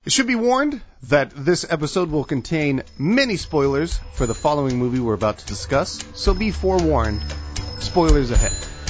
It should be warned that this episode will contain many spoilers for the following movie we're about to discuss, so be forewarned. Spoilers ahead.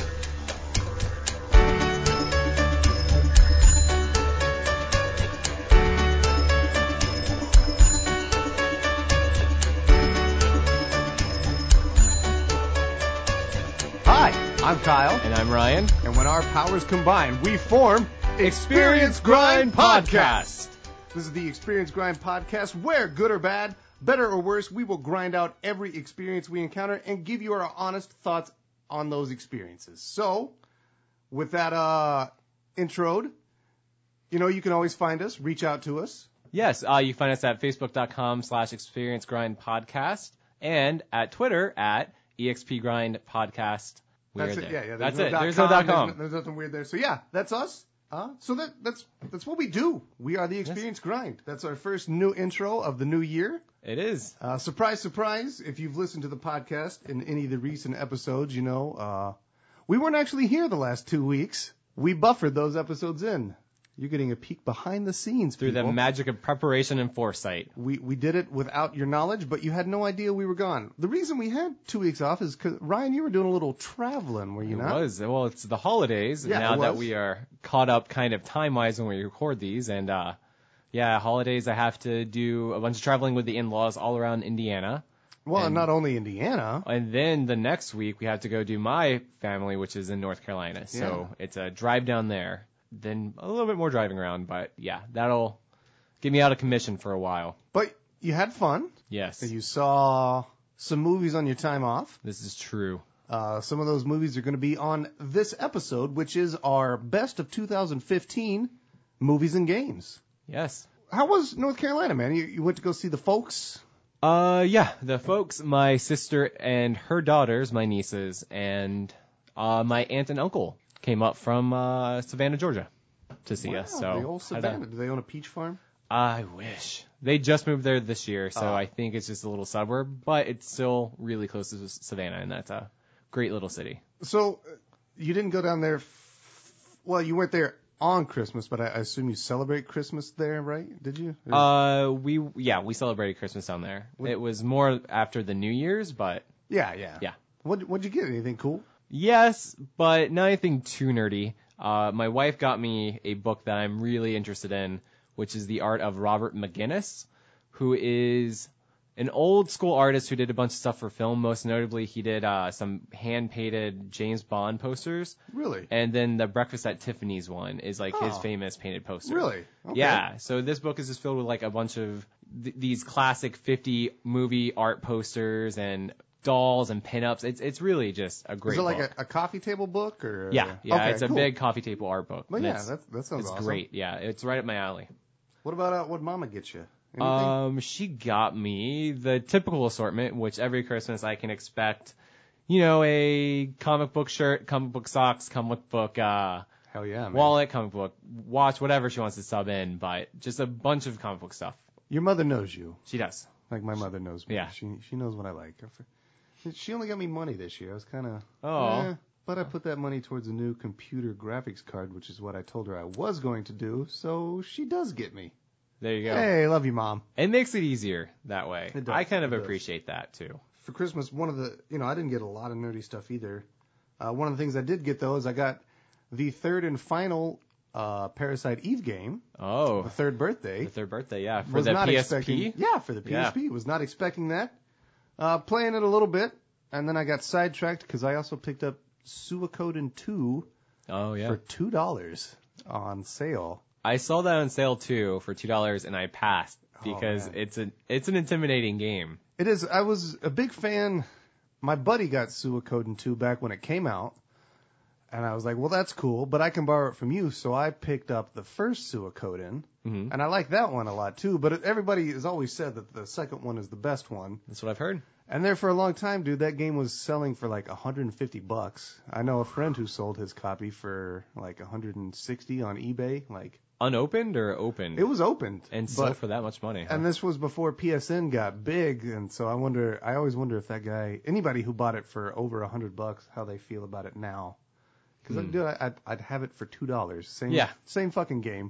Hi, I'm Kyle. And I'm Ryan. And when our powers combine, we form Experience Grind Podcast. This is the Experience Grind Podcast, where, good or bad, better or worse, we will grind out every experience we encounter and give you our honest thoughts on those experiences. So, with that introed, you can always find us, reach out to us. Yes, you can find us at facebook.com/experiencegrindpodcast and at Twitter at expgrindpodcast. That's it. Yeah. That's it. There's no .com. There's nothing weird there. So yeah, that's us. So that's what we do. We are the Experience Grind. That's our first new intro of the new year. It is. Surprise, surprise. If you've listened to the podcast in any of the recent episodes, we weren't actually here the last 2 weeks. We buffered those episodes in. You're getting a peek behind the scenes, through people. the magic of preparation and foresight. We did it without your knowledge, but you had no idea we were gone. The reason we had 2 weeks off is because, Ryan, you were doing a little traveling, were you not? It was. Well, it's the holidays, yeah, now that we are caught up kind of time-wise when we record these. And, holidays, I have to do a bunch of traveling with the in-laws all around Indiana. Well, and not only Indiana. And then the next week, we have to go do my family, which is in North Carolina. So It's a drive down there. Then a little bit more driving around, but yeah, that'll get me out of commission for a while. But you had fun. Yes. And you saw some movies on your time off. This is true. Some of those movies are going to be on this episode, which is our best of 2015 movies and games. Yes. How was North Carolina, man? You went to go see the folks? The folks, my sister and her daughters, my nieces, and my aunt and uncle came up from Savannah, Georgia to see us. So the old Savannah. Do they own a peach farm? I wish. They just moved there this year, so I think it's just a little suburb, but it's still really close to Savannah, and that's a great little city. So you didn't go down there. You went there on Christmas, but I assume you celebrate Christmas there, right? Did you? We celebrated Christmas down there. It was more after the New Year's, but yeah. What'd you get? Anything cool? Yes, but not anything too nerdy. My wife got me a book that I'm really interested in, which is The Art of Robert McGinnis, who is an old school artist who did a bunch of stuff for film. Most notably, he did some hand-painted James Bond posters. Really? And then the Breakfast at Tiffany's one is like his famous painted poster. Really? Okay. Yeah. So this book is just filled with like a bunch of these classic 50 movie art posters and dolls and pinups. It's really just a great book. Is it like a coffee table book? Or? Yeah, okay, it's a big coffee table art book. Well, that sounds awesome. It's great. Yeah, it's right up my alley. What about what Mama get you? Anything? She got me the typical assortment, which every Christmas I can expect, a comic book shirt, comic book socks, comic book Hell yeah, man. wallet, comic book watch, whatever she wants to sub in, but just a bunch of comic book stuff. Your mother knows you. She does. Like my mother knows me. Yeah. She knows what I like. She only got me money this year. I was kind of... but I put that money towards a new computer graphics card, which is what I told her I was going to do, so she does get me. There you go. Hey, love you, Mom. It makes it easier that way. It does. I kind of appreciate that, too. For Christmas, one of the... I didn't get a lot of nerdy stuff either. One of the things I did get, though, is I got the third and final Parasite Eve game. Oh. The third birthday. The third birthday, yeah. For was the not PSP? Expecting, yeah, for the PSP. Yeah. Was not expecting that. Playing it a little bit, and then I got sidetracked because I also picked up Suikoden 2 for $2 on sale. I saw that on sale too for $2, and I passed because it's an intimidating game. It is. I was a big fan. My buddy got Suikoden 2 back when it came out, and I was like, well, that's cool, but I can borrow it from you. So I picked up the first Suikoden, and I like that one a lot too. But everybody has always said that the second one is the best one. That's what I've heard. And there for a long time, dude, that game was selling for like $150. I know a friend who sold his copy for like $160 on eBay. Like unopened or opened? It was opened and sold for that much money. Huh? And this was before PSN got big, and so I always wonder if that guy, anybody who bought it for over $100, how they feel about it now. Because dude, I'd have it for $2. Same fucking game.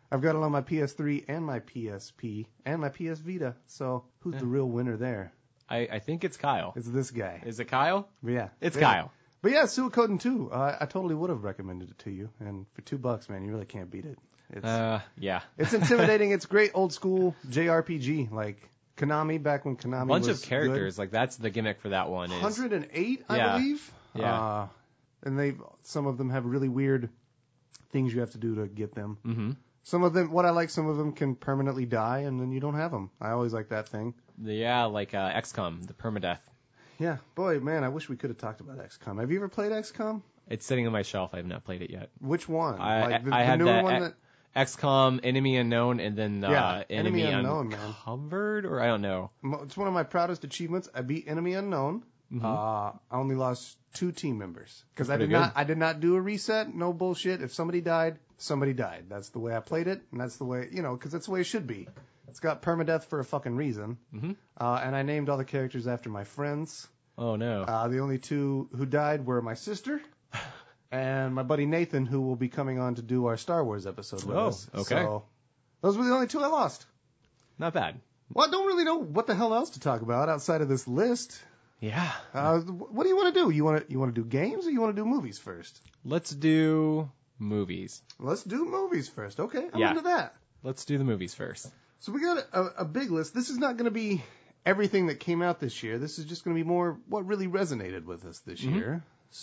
I've got it on my PS3 and my PSP and my PS Vita. So who's the real winner there? I think it's Kyle. It's this guy. Is it Kyle? Yeah. It's Yeah. Kyle. But yeah, Suikoden 2. I totally would have recommended it to you. And for $2, man, you really can't beat it. Yeah. It's intimidating. It's great old school JRPG, like Konami back when Konami A bunch was of characters. Like, that's the gimmick for that one. good. Is 108, I Yeah. believe. Yeah. And some of them have really weird things you have to do to get them. Mm-hmm. Some of them, what I like, some of them can permanently die, and then you don't have them. I always like that thing. Yeah, like XCOM, the permadeath. Yeah, boy, man, I wish we could have talked about XCOM. Have you ever played XCOM? It's sitting on my shelf. I have not played it yet. Which one? I like the had newer that one that. XCOM, Enemy Unknown, and then Yeah, Enemy Unknown, man. Uncovered, or I don't know. It's one of my proudest achievements. I beat Enemy Unknown. Mm-hmm. I only lost 2 team members because I Pretty did not do a reset. No bullshit. If somebody died, somebody died. That's the way I played it, and that's the way because that's the way it should be. It's got permadeath for a fucking reason. Mm-hmm. And I named all the characters after my friends. Oh no. The only 2 who died were my sister and my buddy Nathan, who will be coming on to do our Star Wars episode with us. Okay. So those were the only 2 I lost. Not bad. Well, I don't really know what the hell else to talk about outside of this list. Yeah. What do you want to do? You want to do games or you want to do movies first? Let's do movies. Let's do movies first. Okay, I'm Yeah. into that. Let's do the movies first. So we got a big list. This is not going to be everything that came out this year. This is just going to be more what really resonated with us this year.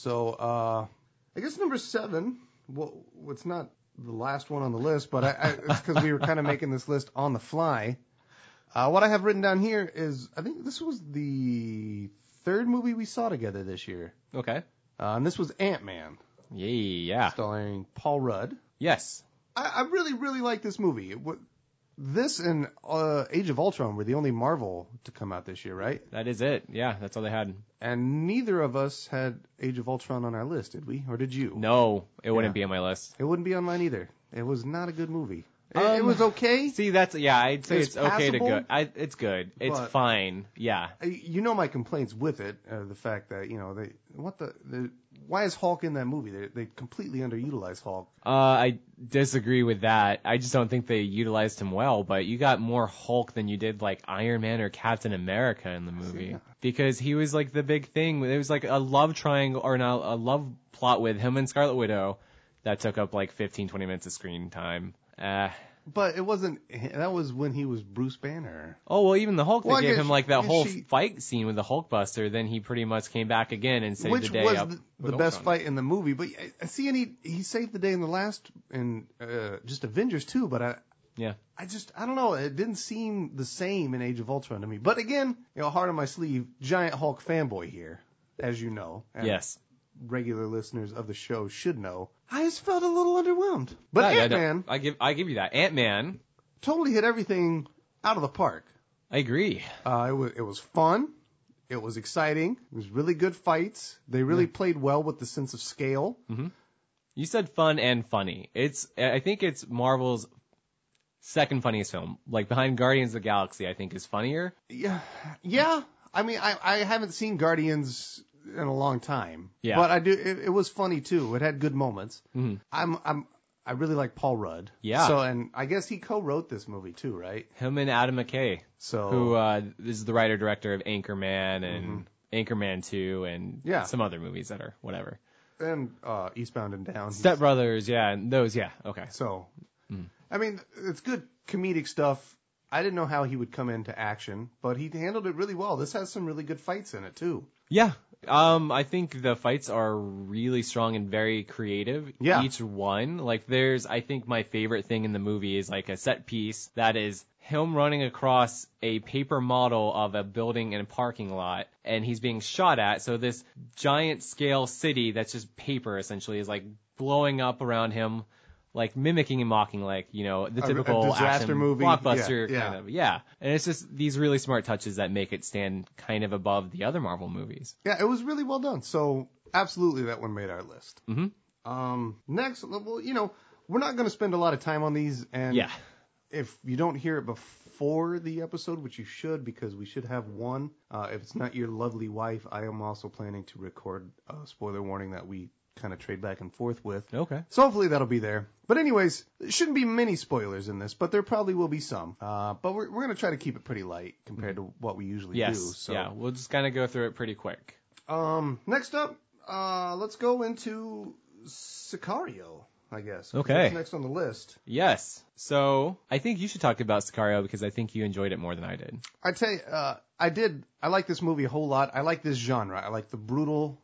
So I guess number 7. Well, it's not the last one on the list, but it's because we were kind of making this list on the fly. What I have written down here is I think this was the 3rd movie we saw together this year. Okay. And this was Ant-Man, Yeah. starring Paul Rudd. Yes. I really, really like this movie. This and Age of Ultron were the only Marvel to come out this year, right? That is it. Yeah, that's all they had. And neither of us had Age of Ultron on our list, did we? Or did you? No, it wouldn't be on my list. It wouldn't be on mine either. It was not a good movie. It was okay. See, I'd say it's okay to passable, good. It's good. It's but- fine. Yeah. You know my complaints with it, the fact that why is Hulk in that movie? They completely underutilize Hulk. I disagree with that. I just don't think they utilized him well, but you got more Hulk than you did like Iron Man or Captain America in the movie. Yeah. Because he was like the big thing. It was like a love triangle or not a love plot with him and Scarlet Widow that took up like 15, 20 minutes of screen time. But it wasn't. That was when he was Bruce Banner. Oh, well, even the Hulk, they Well, I gave guess- him like that guess whole she- fight scene with the Hulkbuster. Then he pretty much came back again and saved Which the day was up. the with best Ultron. fight in the movie. But I see, and he saved the day in the last in just Avengers 2. But Yeah. I don't know. It didn't seem the same in Age of Ultron to me. But again, heart on my sleeve, giant Hulk fanboy here, as you know. And Yes. regular listeners of the show should know. I just felt a little underwhelmed. But Yeah, Ant-Man I give you that. Ant-Man. totally hit everything out of the park. I agree. It was fun. It was exciting. It was really good fights. They really played well with the sense of scale. You said fun and funny. I think it's Marvel's second funniest film. Like behind Guardians of the Galaxy, I think is funnier. Yeah. I mean, I haven't seen Guardians in a long time. Yeah. But I do. It was funny too. It had good moments. Mm-hmm. I really like Paul Rudd. Yeah. So, and I guess he co-wrote this movie too, right? Him and Adam McKay, So who is the writer-director of Anchorman and Anchorman 2 and Yeah. some other movies that are whatever. and Eastbound and Down. Step Brothers, yeah, and those, yeah, okay. So, I mean, it's good comedic stuff. I didn't know how he would come into action, but he handled it really well. This has some really good fights in it too. Yeah. I think the fights are really strong and very creative. Yeah. Each one. Like I think my favorite thing in the movie is like a set piece that is him running across a paper model of a building in a parking lot and he's being shot at. So this giant scale city that's just paper essentially is like blowing up around him, like mimicking and mocking like, the typical disaster action movie. blockbuster Yeah. kind of. Yeah. And it's just these really smart touches that make it stand kind of above the other Marvel movies. Yeah, it was really well done. So absolutely, that one made our list. Mm-hmm. Next, well, we're not going to spend a lot of time on these, and Yeah. if you don't hear it before the episode, which you should, because we should have one. If it's not your lovely wife, I am also planning to record a spoiler warning that we kind of trade back and forth with. Okay. So hopefully that'll be there. But anyways, there shouldn't be many spoilers in this, but there probably will be some. But we're going to try to keep it pretty light compared to what we usually do. So. Yeah, we'll just kind of go through it pretty quick. Next up, let's go into Sicario, I guess. Okay. That's next on the list. Yes. So I think you should talk about Sicario because I think you enjoyed it more than I did. I tell you, I did. I like this movie a whole lot. I like this genre. I like the brutal,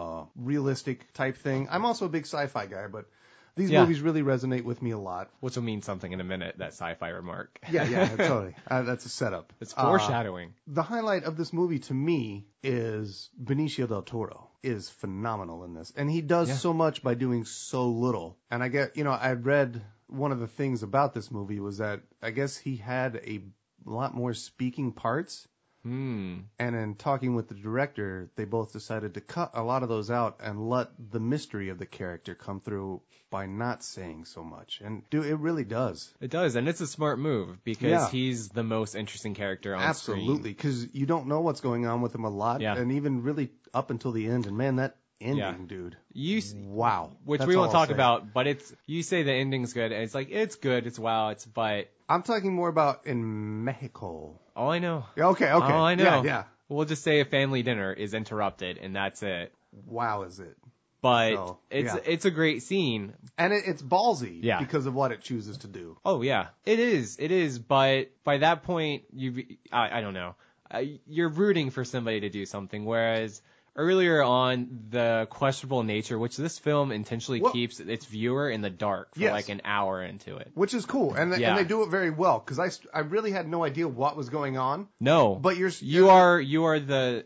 realistic type thing. I'm also a big sci-fi guy, but these movies really resonate with me a lot. Which will mean something in a minute, that sci-fi remark. Yeah, totally. That's a setup. It's foreshadowing. The highlight of this movie to me is Benicio del Toro is phenomenal in this. And he does so much by doing so little. And I read one of the things about this movie was that I guess he had a lot more speaking parts. And in talking with the director, they both decided to cut a lot of those out and let the mystery of the character come through by not saying so much. And it really does. It does, and it's a smart move because he's the most interesting character on screen. Absolutely, because you don't know what's going on with him a lot, and even really up until the end. And man, that ending, dude. Wow. Which we won't talk about, but you say the ending's good, and it's like, it's good, it's wow, but... I'm talking more about in Mexico. Oh, I know. Okay. Oh, I know. Yeah. We'll just say a family dinner is interrupted, and that's it. Wow, is it? But it's a great scene. And it's ballsy because of what it chooses to do. Oh, yeah. It is. But by that point, I don't know. You're rooting for somebody to do something, whereas... Earlier on, the questionable nature, which this film intentionally keeps its viewer in the dark for like an hour into it. Which is cool, and they do it very well, because I really had no idea what was going on. No. But you are the,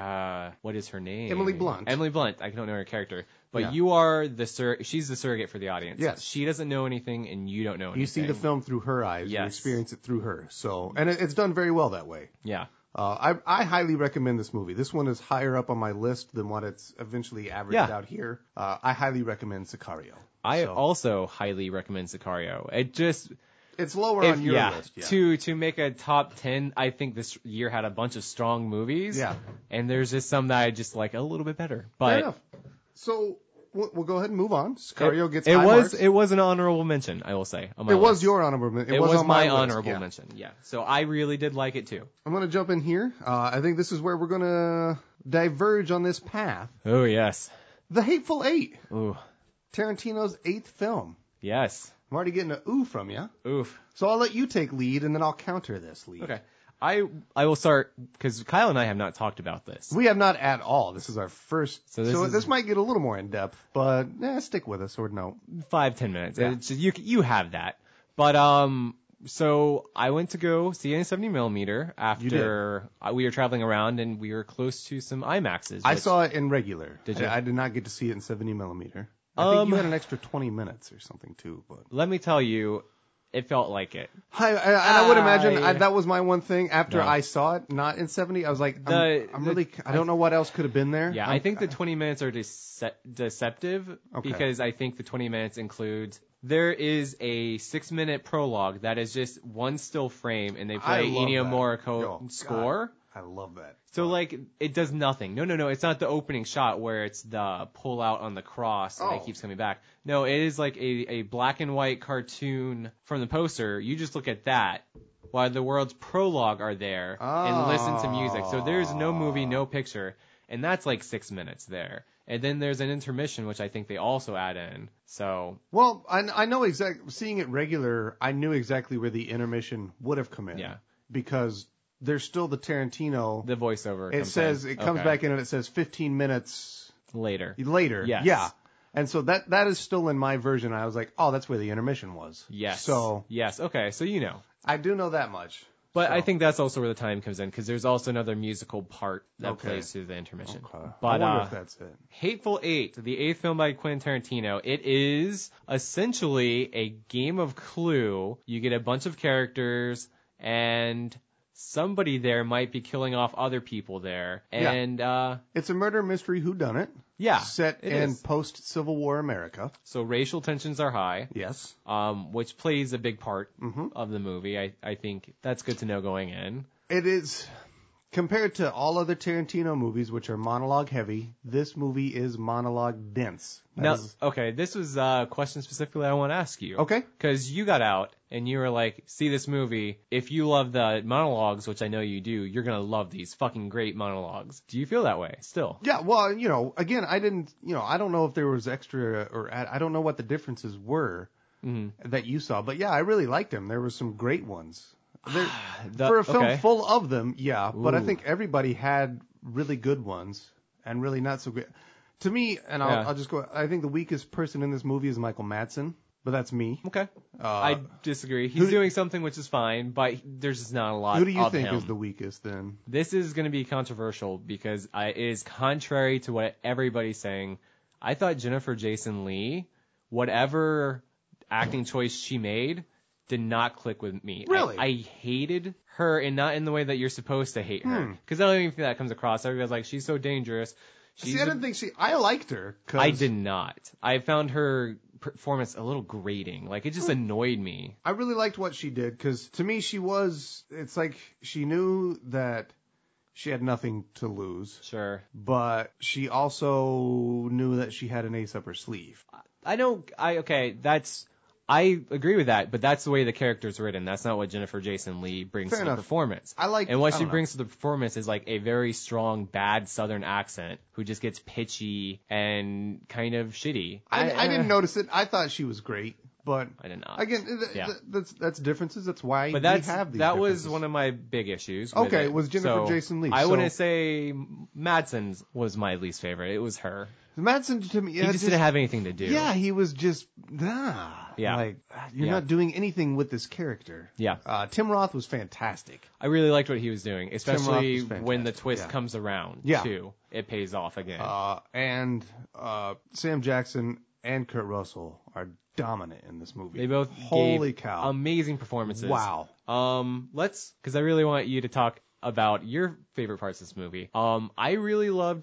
what is her name? Emily Blunt. Emily Blunt, I don't know her character. But you are she's the surrogate for the audience. Yes. She doesn't know anything, and you don't know anything. You see the film through her eyes, you experience it through her. So, and it's done very well that way. Yeah. I highly recommend this movie. This one is higher up on my list than what it's eventually averaged out here. I highly recommend Sicario. I also highly recommend Sicario. It's lower on your list. Yeah. To make a top 10, I think this year had a bunch of strong movies. Yeah. And there's just some that I just like a little bit better. But fair enough. So we'll go ahead and move on. Sicario gets high marks. It was an honorable mention, I will say. It was your honorable mention. It was on my list, honorable mention, yeah. So I really did like it too. I'm going to jump in here. I think this is where we're going to diverge on this path. Oh, yes. The Hateful Eight. Ooh. Tarantino's 8th film. Yes. I'm already getting an ooh from you. Oof. So I'll let you take lead, and then I'll counter this lead. Okay. I will start, because Kyle and I have not talked about this. We have not at all. This is our first. So this might get a little more in depth, but stick with us or no. 5-10 minutes. Yeah. Just, you have that. But so I went to go see a 70mm after we were traveling around, and we were close to some IMAXs. I saw it in regular. Did you? I did not get to see it in 70mm. I think you had an extra 20 minutes or something too. But let me tell you. It felt like it. I would imagine that was my one thing. After I saw it, not in 70, I was like, I don't know what else could have been there. Yeah, I think the 20 minutes are deceptive because I think the 20 minutes includes, there is a 6-minute prologue that is just one still frame, and they play Ennio Morricone score. God, I love that. So, like, it does nothing. No. It's not the opening shot where it's the pull out on the cross and it keeps coming back. No, it is like a black and white cartoon from the poster. You just look at that while the world's prologue are there and listen to music. So there's no movie, no picture. And that's like 6 minutes there. And then there's an intermission, which I think they also add in. So. Well, I know seeing it regular, I knew exactly where the intermission would have come in. Yeah. Because there's still the Tarantino. The voiceover. It comes back in and it says 15 minutes later. Yes. Yeah. And so that is still in my version. I was like, oh, that's where the intermission was. Yes. So. Yes. Okay. So you know. I do know that much. But I think that's also where the time comes in, because there's also another musical part that plays through the intermission. Okay. But, I wonder if that's it. Hateful Eight, the 8th film by Quentin Tarantino. It is essentially a game of Clue. You get a bunch of characters, and somebody there might be killing off other people there. And it's a murder mystery whodunit. Yeah. Set in post-Civil War America. So racial tensions are high. Yes. Which plays a big part of the movie. I think that's good to know going in. It is. Compared to all other Tarantino movies, which are monologue heavy, this movie is monologue dense. Okay, this was a question specifically I want to ask you. Okay. Because you got out and you were like, see this movie, if you love the monologues, which I know you do, you're going to love these fucking great monologues. Do you feel that way still? Yeah, well, again, I don't know if there was extra or I don't know what the differences were that you saw, but yeah, I really liked them. There were some great ones. For a film full of them, yeah, but I think everybody had really good ones and really not so good. To me, and I'll just go, I think the weakest person in this movie is Michael Madsen, but that's me. Okay. I disagree. He's doing something which is fine, but there's just not a lot of him. Who do you think is the weakest then? This is going to be controversial because it is contrary to what everybody's saying. I thought Jennifer Jason Leigh, whatever acting choice she made, did not click with me. Really? I hated her, and not in the way that you're supposed to hate her. Because I don't even think that comes across. Everybody's like, she's so dangerous. I didn't think I liked her. I did not. I found her performance a little grating. Like, it just annoyed me. I really liked what she did, because to me it's like she knew that she had nothing to lose. Sure. But she also knew that she had an ace up her sleeve. I agree with that, but that's the way the character's written. That's not what Jennifer Jason Leigh brings to the performance. And what she brings to the performance is like a very strong, bad Southern accent who just gets pitchy and kind of shitty. I didn't notice it. I thought she was great, but I did not. Again, that's differences. That's why we have these That differences. was one of my big issues. Okay, it was Jennifer Jason Leigh. I wouldn't say Madsen's was my least favorite. It was her. Madsen to me, he just didn't have anything to do. Yeah, he was just like you're not doing anything with this character. Yeah. Tim Roth was fantastic. I really liked what he was doing, especially when the twist comes around too. It pays off again. And Sam Jackson and Kurt Russell are dominant in this movie. They both gave amazing performances. Wow. Because I really want you to talk about your favorite parts of this movie. I really loved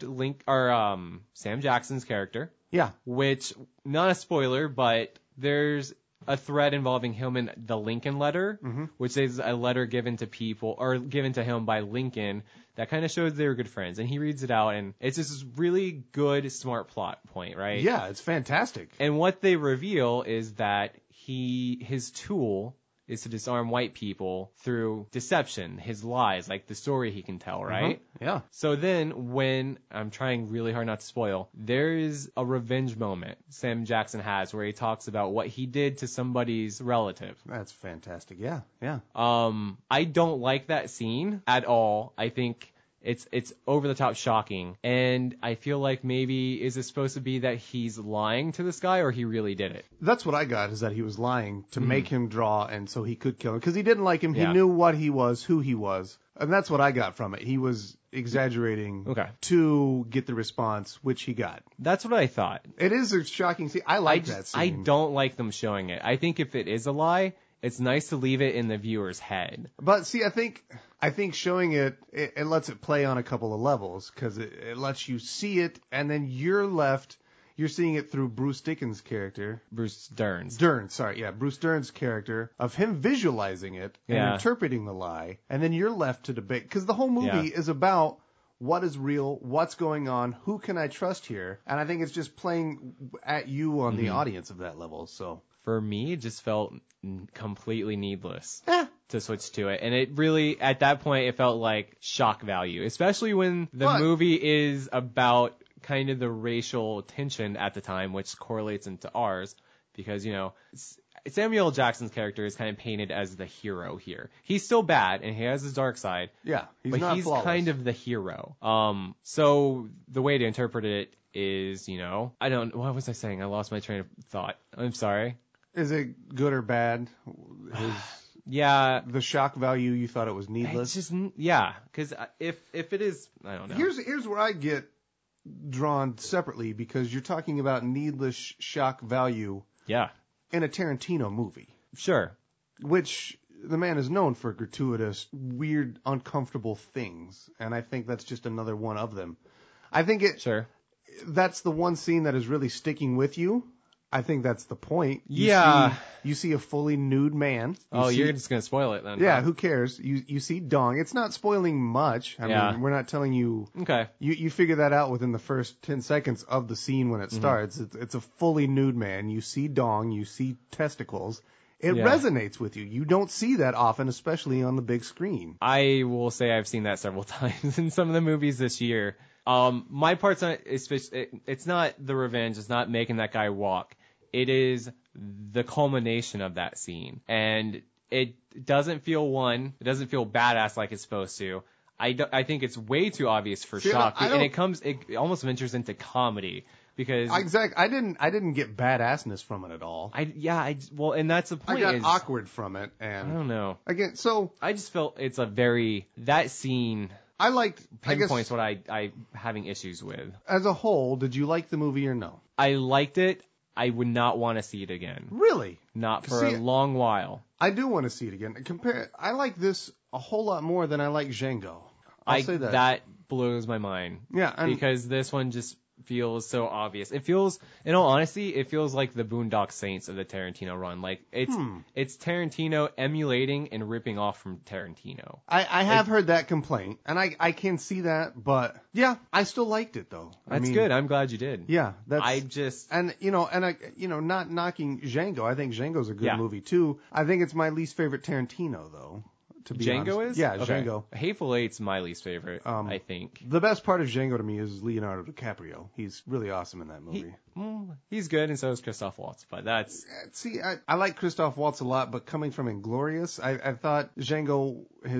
Sam Jackson's character. Yeah. Which, not a spoiler, but there's a thread involving him and the Lincoln letter, which is a letter given to him by Lincoln that kind of shows they were good friends. And he reads it out, and it's just this really good, smart plot point, right? Yeah, it's fantastic. And what they reveal is that his tool is to disarm white people through deception, his lies, like the story he can tell, right? Yeah. So then when, I'm trying really hard not to spoil, there is a revenge moment Sam Jackson has where he talks about what he did to somebody's relative. That's fantastic. Yeah. Yeah. I don't like that scene at all. I think it's over the top shocking, and I feel like maybe is it supposed to be that he's lying to this guy or he really did it? That's what I got, is that he was lying to make him draw and so he could kill him, because he didn't like him. He knew what he was, who he was, and that's what I got from it. He was exaggerating to get the response, which he got. That's what I thought. It is a shocking scene. I like that scene. I don't like them showing it. I think if it is a lie, it's nice to leave it in the viewer's head. But see, I think showing it lets it play on a couple of levels, because it lets you see it, and then you're seeing it through Bruce Dickin's character. Bruce Dern's. Bruce Dern's character, of him visualizing it and interpreting the lie, and then you're left to debate, because the whole movie is about what is real, what's going on, who can I trust here, and I think it's just playing at you on the audience of that level, so... For me, it just felt completely needless to switch to it. And it really, at that point, it felt like shock value, especially when the movie is about kind of the racial tension at the time, which correlates into ours. Because, Samuel L. Jackson's character is kind of painted as the hero here. He's still bad, and he has his dark side. Yeah, he's kind of the hero. So the way to interpret it is, what was I saying? I lost my train of thought. I'm sorry. Is it good or bad? The shock value, you thought it was needless? It's just, because if it is, I don't know. Here's where I get drawn separately, because you're talking about needless shock value in a Tarantino movie. Sure. Which the man is known for gratuitous, weird, uncomfortable things, and I think that's just another one of them. I think that's the one scene that is really sticking with you. I think that's the point. You see a fully nude man. You're just going to spoil it then. Yeah, huh? who cares? You see dong. It's not spoiling much. I mean, we're not telling you. Okay. You figure that out within the first 10 seconds of the scene when it starts. It's a fully nude man. You see dong. You see testicles. It resonates with you. You don't see that often, especially on the big screen. I will say I've seen that several times in some of the movies this year. My part's not, it's not the revenge. It's not making that guy walk. It is the culmination of that scene. And it doesn't feel badass like it's supposed to. I think it's way too obvious for shock. And it almost ventures into comedy. Because exactly, I didn't get badassness from it at all. And that's the point. I got awkward from it, and I don't know. Again, so I just felt it's that scene. I liked pinpoints what I having issues with. As a whole, did you like the movie or no? I liked it. I would not want to see it again. Really? Not for a long while. I do want to see it again. I like this a whole lot more than I like Django. I'll say that. That blows my mind. Yeah, because this one just feels so obvious. It feels, in all honesty, it feels like the Boondock Saints of the Tarantino run. Like it's Tarantino emulating and ripping off from Tarantino. I have heard that complaint, and I can see that, but yeah, I still liked it though. That's good. I'm glad you did. Yeah, and not knocking Django. I think Django's a good movie too. I think it's my least favorite Tarantino though. To be Django honest. is? Yeah, okay. Django. Hateful Eight's my least favorite, I think. The best part of Django to me is Leonardo DiCaprio. He's really awesome in that movie. He's good, and so is Christoph Waltz, but that's... See, I like Christoph Waltz a lot, but coming from Inglourious, I thought Django,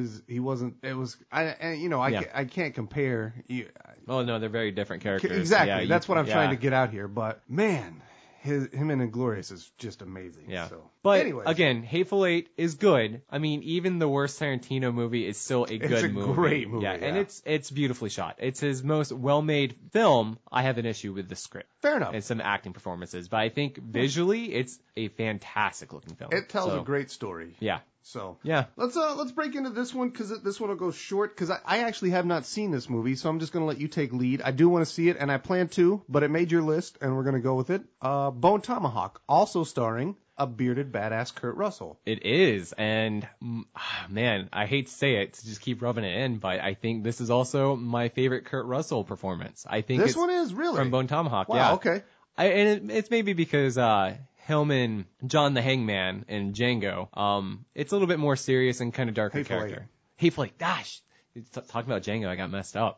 I can't compare. Oh, no, they're very different characters. Exactly, that's what I'm trying to get out here, but man... him in Inglourious is just amazing. Yeah. So. But anyways. Again, Hateful Eight is good. I mean, even the worst Tarantino movie is still a good movie. It's a great movie. Yeah, and it's beautifully shot. It's his most well-made film. I have an issue with the script. Fair enough. And some acting performances, but I think visually it's a fantastic looking film. It tells a great story. Yeah. So yeah, let's break into this one because this one will go short because I actually have not seen this movie, so I'm just gonna let you take lead. I do want to see it and I plan to, but it made your list and we're gonna go with it. Bone Tomahawk, also starring a bearded badass Kurt Russell. It is, and man, I hate to say it, to just keep rubbing it in, but I think this is also my favorite Kurt Russell performance. I think this one is really from Bone Tomahawk. Wow, yeah, okay. It's maybe because him and John the Hangman in Django, it's a little bit more serious and kind of darker character. Hateful Eight. Gosh, talking about Django, I got messed up.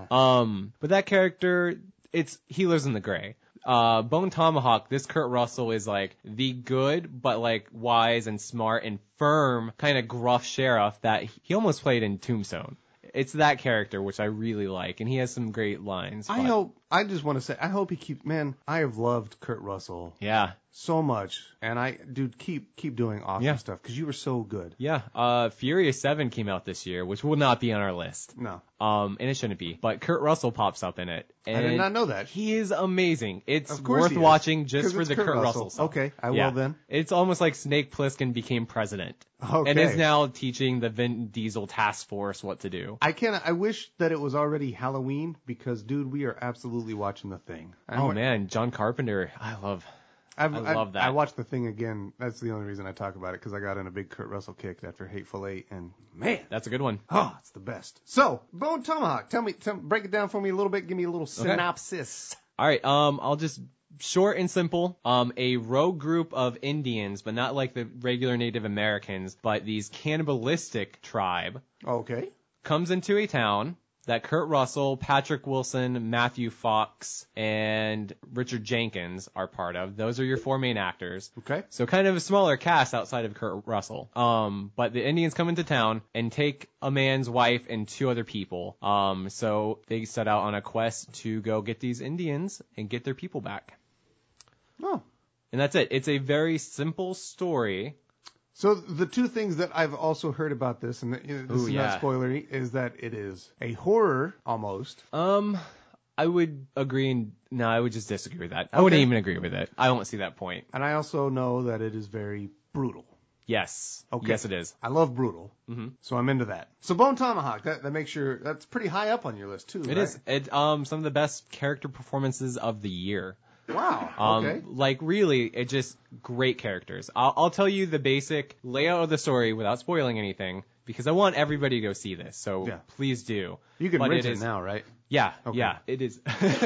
But that character, he lives in the gray. Bone Tomahawk, this Kurt Russell is like the good, but like wise and smart and firm kind of gruff sheriff that he almost played in Tombstone. It's that character, which I really like, and he has some great lines. I just want to say, I hope he keeps, man, I have loved Kurt Russell. Yeah. So much. And dude, keep doing awesome stuff, because you were so good. Yeah. Furious 7 came out this year, which will not be on our list. No. And it shouldn't be. But Kurt Russell pops up in it. And I did not know that. He is amazing. It's worth watching just for the Kurt Russell stuff. Okay, I will then. It's almost like Snake Plissken became president. Okay. And is now teaching the Vin Diesel task force what to do. I wish that it was already Halloween, because, dude, we are absolutely watching The Thing. Man, John Carpenter, I love that. I watched The Thing again. That's the only reason I talk about it, because I got in a big Kurt Russell kick after Hateful Eight, and man, that's a good one. Oh, it's the best. So, Bone Tomahawk, break it down for me a little bit. Give me a little synopsis. All right, I'll just short and simple. A rogue group of Indians, but not like the regular Native Americans, but these cannibalistic tribe. Okay. Comes into a town that Kurt Russell, Patrick Wilson, Matthew Fox, and Richard Jenkins are part of. Those are your 4 main actors. Okay. So kind of a smaller cast outside of Kurt Russell. But the Indians come into town and take a man's wife and 2 other people. So they set out on a quest to go get these Indians and get their people back. Oh. And that's it. It's a very simple story. So the 2 things that I've also heard about this, and this is not spoilery, is that it is a horror almost. I would agree, and no, I would just disagree with that. I wouldn't even agree with it. I don't see that point. And I also know that it is very brutal. Yes. Okay. Yes, it is. I love brutal. Mm-hmm. So I'm into that. So Bone Tomahawk, that makes that's pretty high up on your list too. It is. It's some of the best character performances of the year. Wow. Okay. Like really, it just great characters. I'll tell you the basic layout of the story without spoiling anything because I want everybody to go see this. So Yeah. please do. You can But rent it it is- now, right? Yeah, Okay. yeah, it is.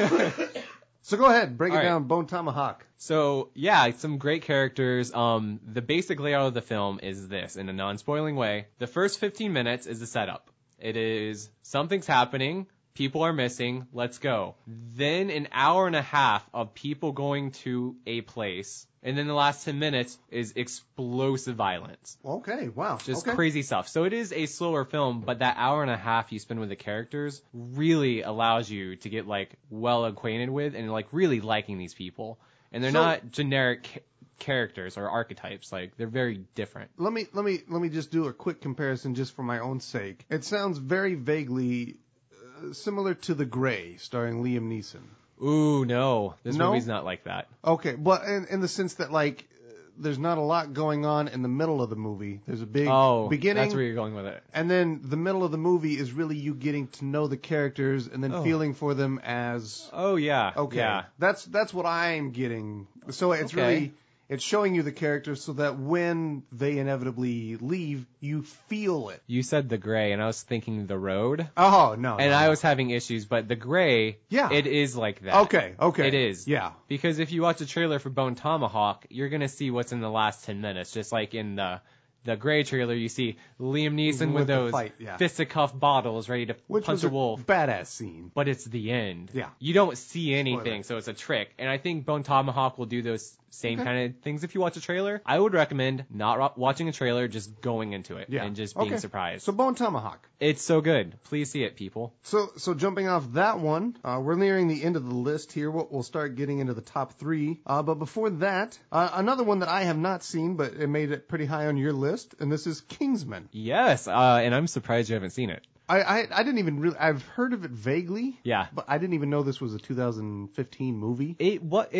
So go ahead, break it All right. down. Bone Tomahawk. So yeah, some great characters. The basic layout of the film is this, in a non-spoiling way. The first 15 minutes is the setup. It is something's happening, people are missing, let's go. Then an hour and a half of people going to a place, and then the last 10 minutes is explosive violence. Okay. Wow. Just okay. crazy stuff. So it is a slower film, but that hour and a half you spend with the characters really allows you to get like well acquainted with and like really liking these people. And they're So- not generic characters or archetypes. Like they're very different. Let me just do a quick comparison just for my own sake. It sounds very vaguely similar to The Gray, starring Liam Neeson. Ooh, no. This No? movie's not like that. Okay, but in the sense that like there's not a lot going on in the middle of the movie. There's a big beginning, that's where you're going with it. and then the middle of the movie is really you getting to know the characters and then feeling for them as Oh, yeah. okay. Yeah. That's what I'm getting. So it's Okay. really it's showing you the characters so that when they inevitably leave, you feel it. You said The Gray, and I was thinking The Road. Oh no! And no, I no. was having issues, but The Gray, Yeah. it is like that. Okay. It is. Yeah. Because if you watch a trailer for Bone Tomahawk, you're going to see what's in the last 10 minutes. Just like in the Gray trailer, you see Liam Neeson With with the those fight, yeah. fisticuff bottles ready to Which punch was a wolf. badass scene. But it's the end. Yeah. You don't see anything, Spoiler. so it's a trick. And I think Bone Tomahawk will do those same Okay. kind of things if you watch a trailer. I would recommend not watching a trailer, just going into it Yeah. and just being Okay. surprised. So Bone Tomahawk. It's so good. Please see it, people. So jumping off that one, we're nearing the end of the list here. We'll start getting into the top three. But before that, another one that I have not seen, but it made it pretty high on your list, and this is Kingsman. Yes, and I'm surprised you haven't seen it. I didn't even really, I've heard of it vaguely. Yeah. But I didn't even know this was a 2015 movie. It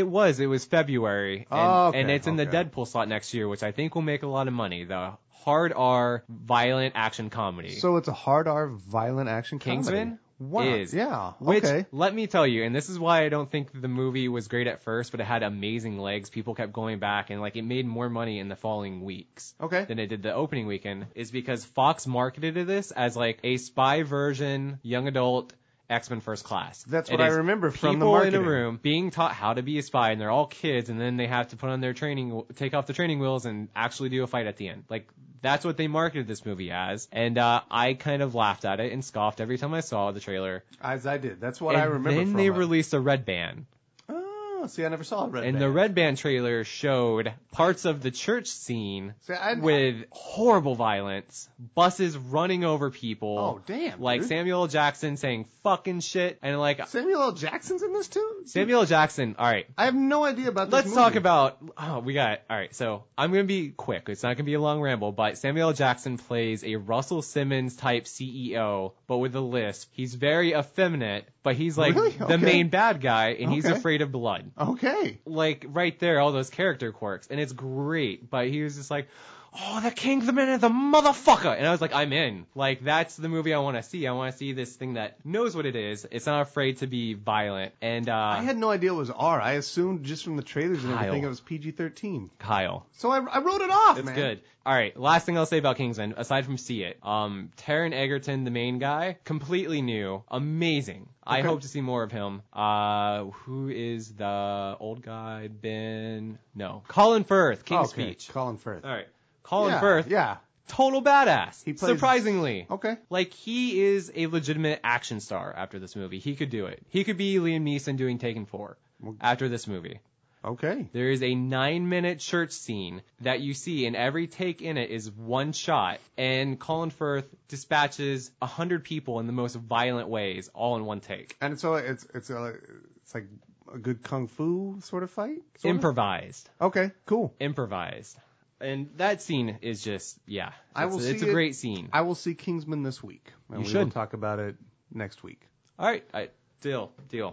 was February, and, Oh, okay, and it's in the okay. Deadpool slot next year, which I think will make a lot of money. The hard R violent action comedy. So it's a hard R violent action comedy. Kingsman Wow. is. Yeah. Which, Okay. let me tell you, and this is why I don't think the movie was great at first, but it had amazing legs. People kept going back, and like it made more money in the following weeks Okay. than it did the opening weekend, is because Fox marketed this as like a spy version, young adult, X-Men First Class. That's It what I is remember from the people in marketing. a room being taught how to be a spy, and they're all kids, and then they have to put on their take off the training wheels, and actually do a fight at the end. Like, that's what they marketed this movie as, and I kind of laughed at it and scoffed every time I saw the trailer. As I did. That's what And I remember then from they it. released a Red Band. Oh, see, I never saw Red And Band. the Red Band trailer showed parts of the church scene See, with horrible violence, buses running over people. Oh, damn, Like dude. Samuel L. Jackson saying fucking shit, and like Samuel L. Jackson's in this too? Samuel L. Jackson. All right, I have no idea about this let's movie. talk about. Oh, we got. All right, so I'm gonna be quick. It's not gonna be a long ramble, but Samuel L. Jackson plays a Russell Simmons type CEO, but with a lisp. He's very effeminate, but he's like Really? the Okay. main bad guy, and he's Okay. afraid of blood. Okay. Like right there, all those character quirks, and it's great. But he was just like, "Oh, the Kingsman is a motherfucker," and I was like, "I'm in." Like that's the movie I want to see. I want to see this thing that knows what it is. It's not afraid to be violent. And I had no idea it was R. I assumed just from the trailers and everything Kyle. it was PG-13. Kyle, So I wrote it off, it's man. good. All right, last thing I'll say about Kingsman, aside from see it, Taron Egerton, the main guy, completely new, amazing. I Okay. hope to see more of him. Who is the old guy? Colin Firth, King's Okay, Speech. Colin Firth. All right. Colin Yeah, Firth, Yeah. total badass. He plays- Surprisingly. Okay. Like, he is a legitimate action star after this movie. He could do it. He could be Liam Neeson doing Taken 4 after this movie. Okay. There is a 9-minute church scene that you see, and every take in it is one shot, and Colin Firth dispatches 100 people in the most violent ways, all in one take. And so it's like a good kung fu sort of fight. Sort of? Improvised. Okay. Cool. Improvised. And that scene is just, yeah. I will It's see a it. great scene. I will see Kingsman this week, and You we should. will talk about it next week. All right. Deal.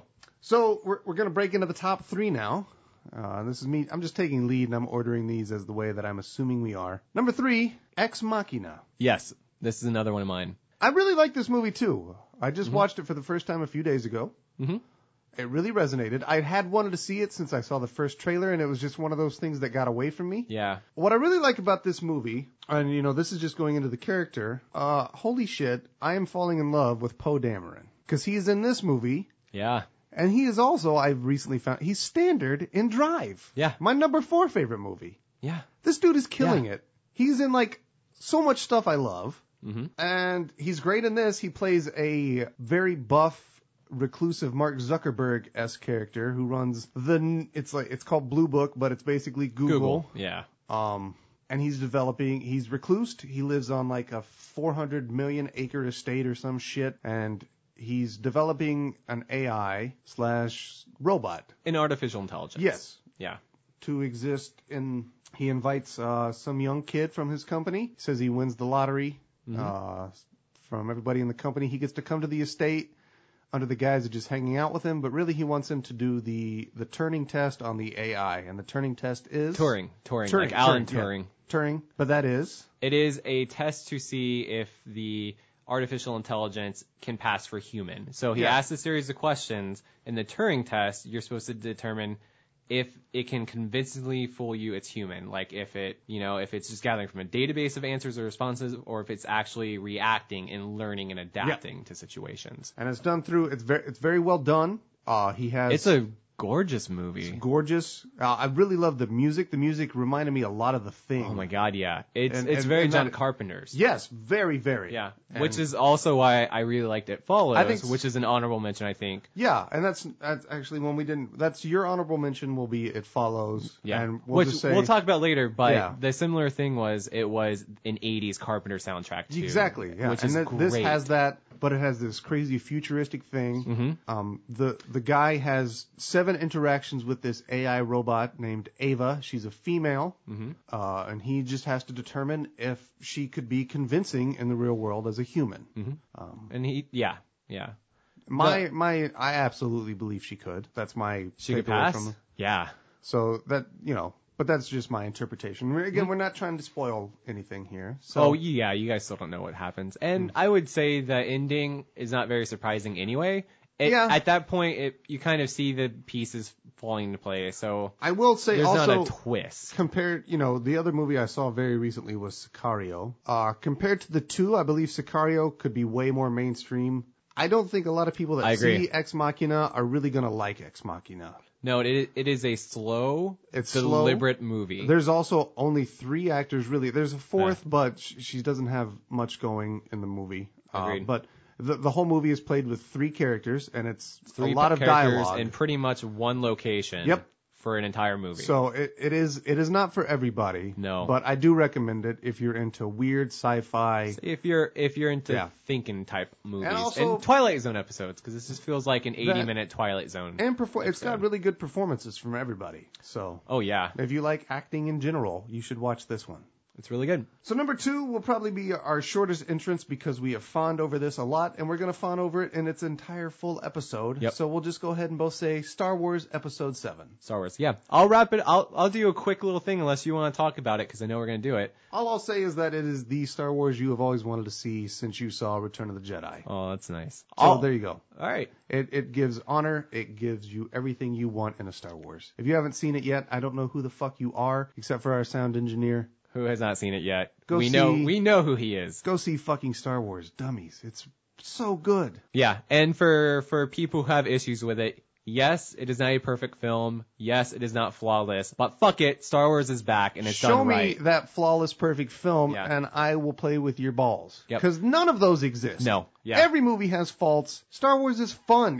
So we're gonna break into the top three now. This is me. I'm just taking lead, and I'm ordering these as the way that I'm assuming we are. Number 3, Ex Machina. Yes. This is another one of mine. I really like this movie too. I just watched it for the first time a few days ago. Mhm. It really resonated. I had wanted to see it since I saw the first trailer, and it was just one of those things that got away from me. Yeah. What I really like about this movie, and this is just going into the character, holy shit, I am falling in love with Poe Dameron. Because he's in this movie, Yeah. and he is also, I've recently found, he's standard in Drive. Yeah. My number 4 favorite movie. Yeah. This dude is killing it. He's in, so much stuff I love. Mm-hmm. And he's great in this. He plays a very buff, reclusive Mark Zuckerberg-esque character who runs it's called Blue Book, but it's basically Google. Yeah. And he's reclused. He lives on a 400 million acre estate or some shit, and he's developing an AI / robot. An artificial intelligence. Yes. Yeah. To exist he invites some young kid from his company. He says he wins the lottery from everybody in the company. He gets to come to the estate under the guise of just hanging out with him, but really he wants him to do the Turing test on the AI, and the Turing test is Turing, like Alan Turing. Yeah. Turing, but that is? It is a test to see if the artificial intelligence can pass for human. So he asks a series of questions. In the Turing test, you're supposed to determine if it can convincingly fool you it's human, like if it's just gathering from a database of answers or responses, or if it's actually reacting and learning and adapting to situations. And it's done through, it's very well done. It's a gorgeous movie. It's gorgeous. I really love the music. The music reminded me a lot of The Thing. Oh my God, yeah. It's very John Carpenter's. Yes, very, very. Yeah, which is also why I really liked It Follows, which is an honorable mention, I think. Yeah, and that's actually that's your honorable mention will be It Follows. Yeah, and we'll talk about later, but the similar thing was it was an 80s Carpenter soundtrack too. Exactly, yeah. Which is great. This has that, but it has this crazy futuristic thing. Mm-hmm. The guy has 7 interactions with this AI robot named Ava. She's a female, and he just has to determine if she could be convincing in the real world as a human. And I absolutely believe she could. That's my she could pass. Yeah. So that but that's just my interpretation. Again, we're not trying to spoil anything here. So. Oh yeah, you guys still don't know what happens, and I would say the ending is not very surprising anyway. At that point, you kind of see the pieces falling into place. So I will say there's also not a twist. Compared, the other movie I saw very recently was Sicario. Compared to the two, I believe Sicario could be way more mainstream. I don't think a lot of people that see Ex Machina are really going to like Ex Machina. No, it is a deliberate movie. There's also only 3 actors, really. There's a 4th, but she doesn't have much going in the movie. Agreed. But the whole movie is played with 3 characters, and it's 3 a lot of dialogue. in pretty much one location. Yep. For an entire movie. So it is not for everybody. No. But I do recommend it if you're into weird sci-fi. If you're into thinking type movies and, also, and Twilight Zone episodes, because this just feels like an 80-minute Twilight Zone. And it's got really good performances from everybody. So. Oh yeah. If you like acting in general, you should watch this one. It's really good. So number 2 will probably be our shortest entrance because we have fawned over this a lot, and we're going to fawn over it in its entire full episode. Yep. So we'll just go ahead and both say Star Wars Episode 7. Star Wars, yeah. I'll wrap it. I'll do a quick little thing unless you want to talk about it because I know we're going to do it. All I'll say is that it is the Star Wars you have always wanted to see since you saw Return of the Jedi. Oh, that's nice. So there you go. All right. It gives honor. It gives you everything you want in a Star Wars. If you haven't seen it yet, I don't know who the fuck you are, except for our sound engineer. Who has not seen it yet? We know who he is. Go see fucking Star Wars, dummies. It's so good. Yeah, and for people who have issues with it, yes, it is not a perfect film. Yes, it is not flawless. But fuck it, Star Wars is back and it's done right. Show me that flawless, perfect film, and I will play with your balls. Because none of those exist. No. Yeah. Every movie has faults. Star Wars is fun.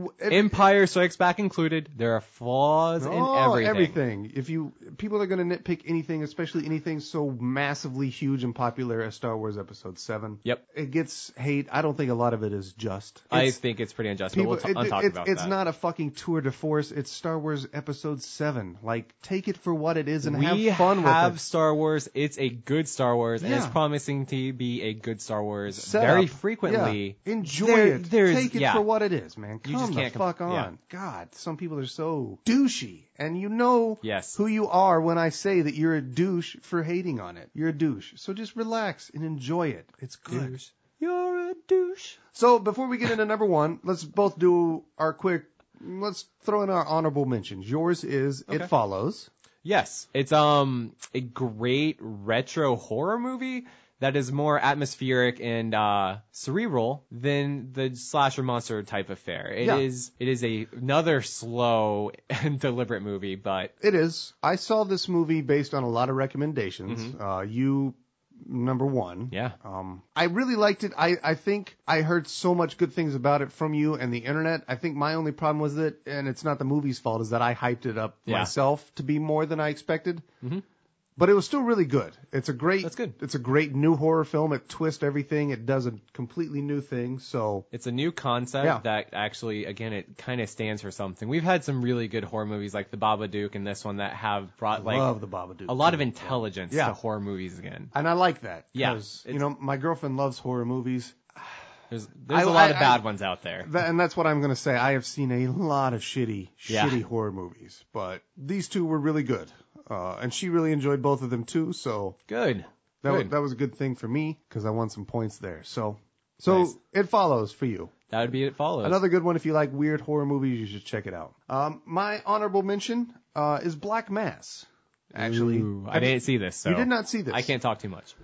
Empire Strikes Back included, there are flaws in everything. People are going to nitpick anything, especially anything so massively huge and popular as Star Wars Episode 7. Yep. It gets hate. I don't think a lot of it is just. I think it's pretty unjust, but we'll talk about that. It's not a fucking tour de force. It's Star Wars Episode 7. Like, take it for what it is and have fun with it. We have Star Wars. It's a good Star Wars, and it's promising to be a good Star Wars very frequently. Yeah. Enjoy it. Take it for what it is, man. Come the fuck on. Yeah. God, some people are so douchey. And you know who you are when I say that you're a douche for hating on it. You're a douche. So just relax and enjoy it. It's good. Douche. You're a douche. So before we get into number 1, let's both do our quick let's throw in our honorable mentions. Yours is It Follows. Yes, it's a great retro horror movie that is more atmospheric and cerebral than the slasher monster type affair. It is another slow and deliberate movie, but it is. I saw this movie based on a lot of recommendations. You number one. Yeah. I really liked it. I think I heard so much good things about it from you and the internet. I think my only problem was that, and it's not the movie's fault, is that I hyped it up myself to be more than I expected. Mm-hmm. But it was still really good. That's good. It's a great new horror film. It twists everything. It does a completely new thing. So it's a new concept that actually, again, it kind of stands for something. We've had some really good horror movies like The Babadook and this one that have brought love The Babadook, a lot of intelligence to horror movies again. And I like that. Yeah. My girlfriend loves horror movies. There's a lot of bad ones out there. And that's what I'm going to say. I have seen a lot of shitty horror movies, but these two were really good. And she really enjoyed both of them too, so good. That was a good thing for me because I won some points there. So nice. It Follows for you. That would be It Follows. Another good one if you like weird horror movies, you should check it out. My honorable mention is Black Mass. Actually, I didn't see this. So you did not see this. I can't talk too much.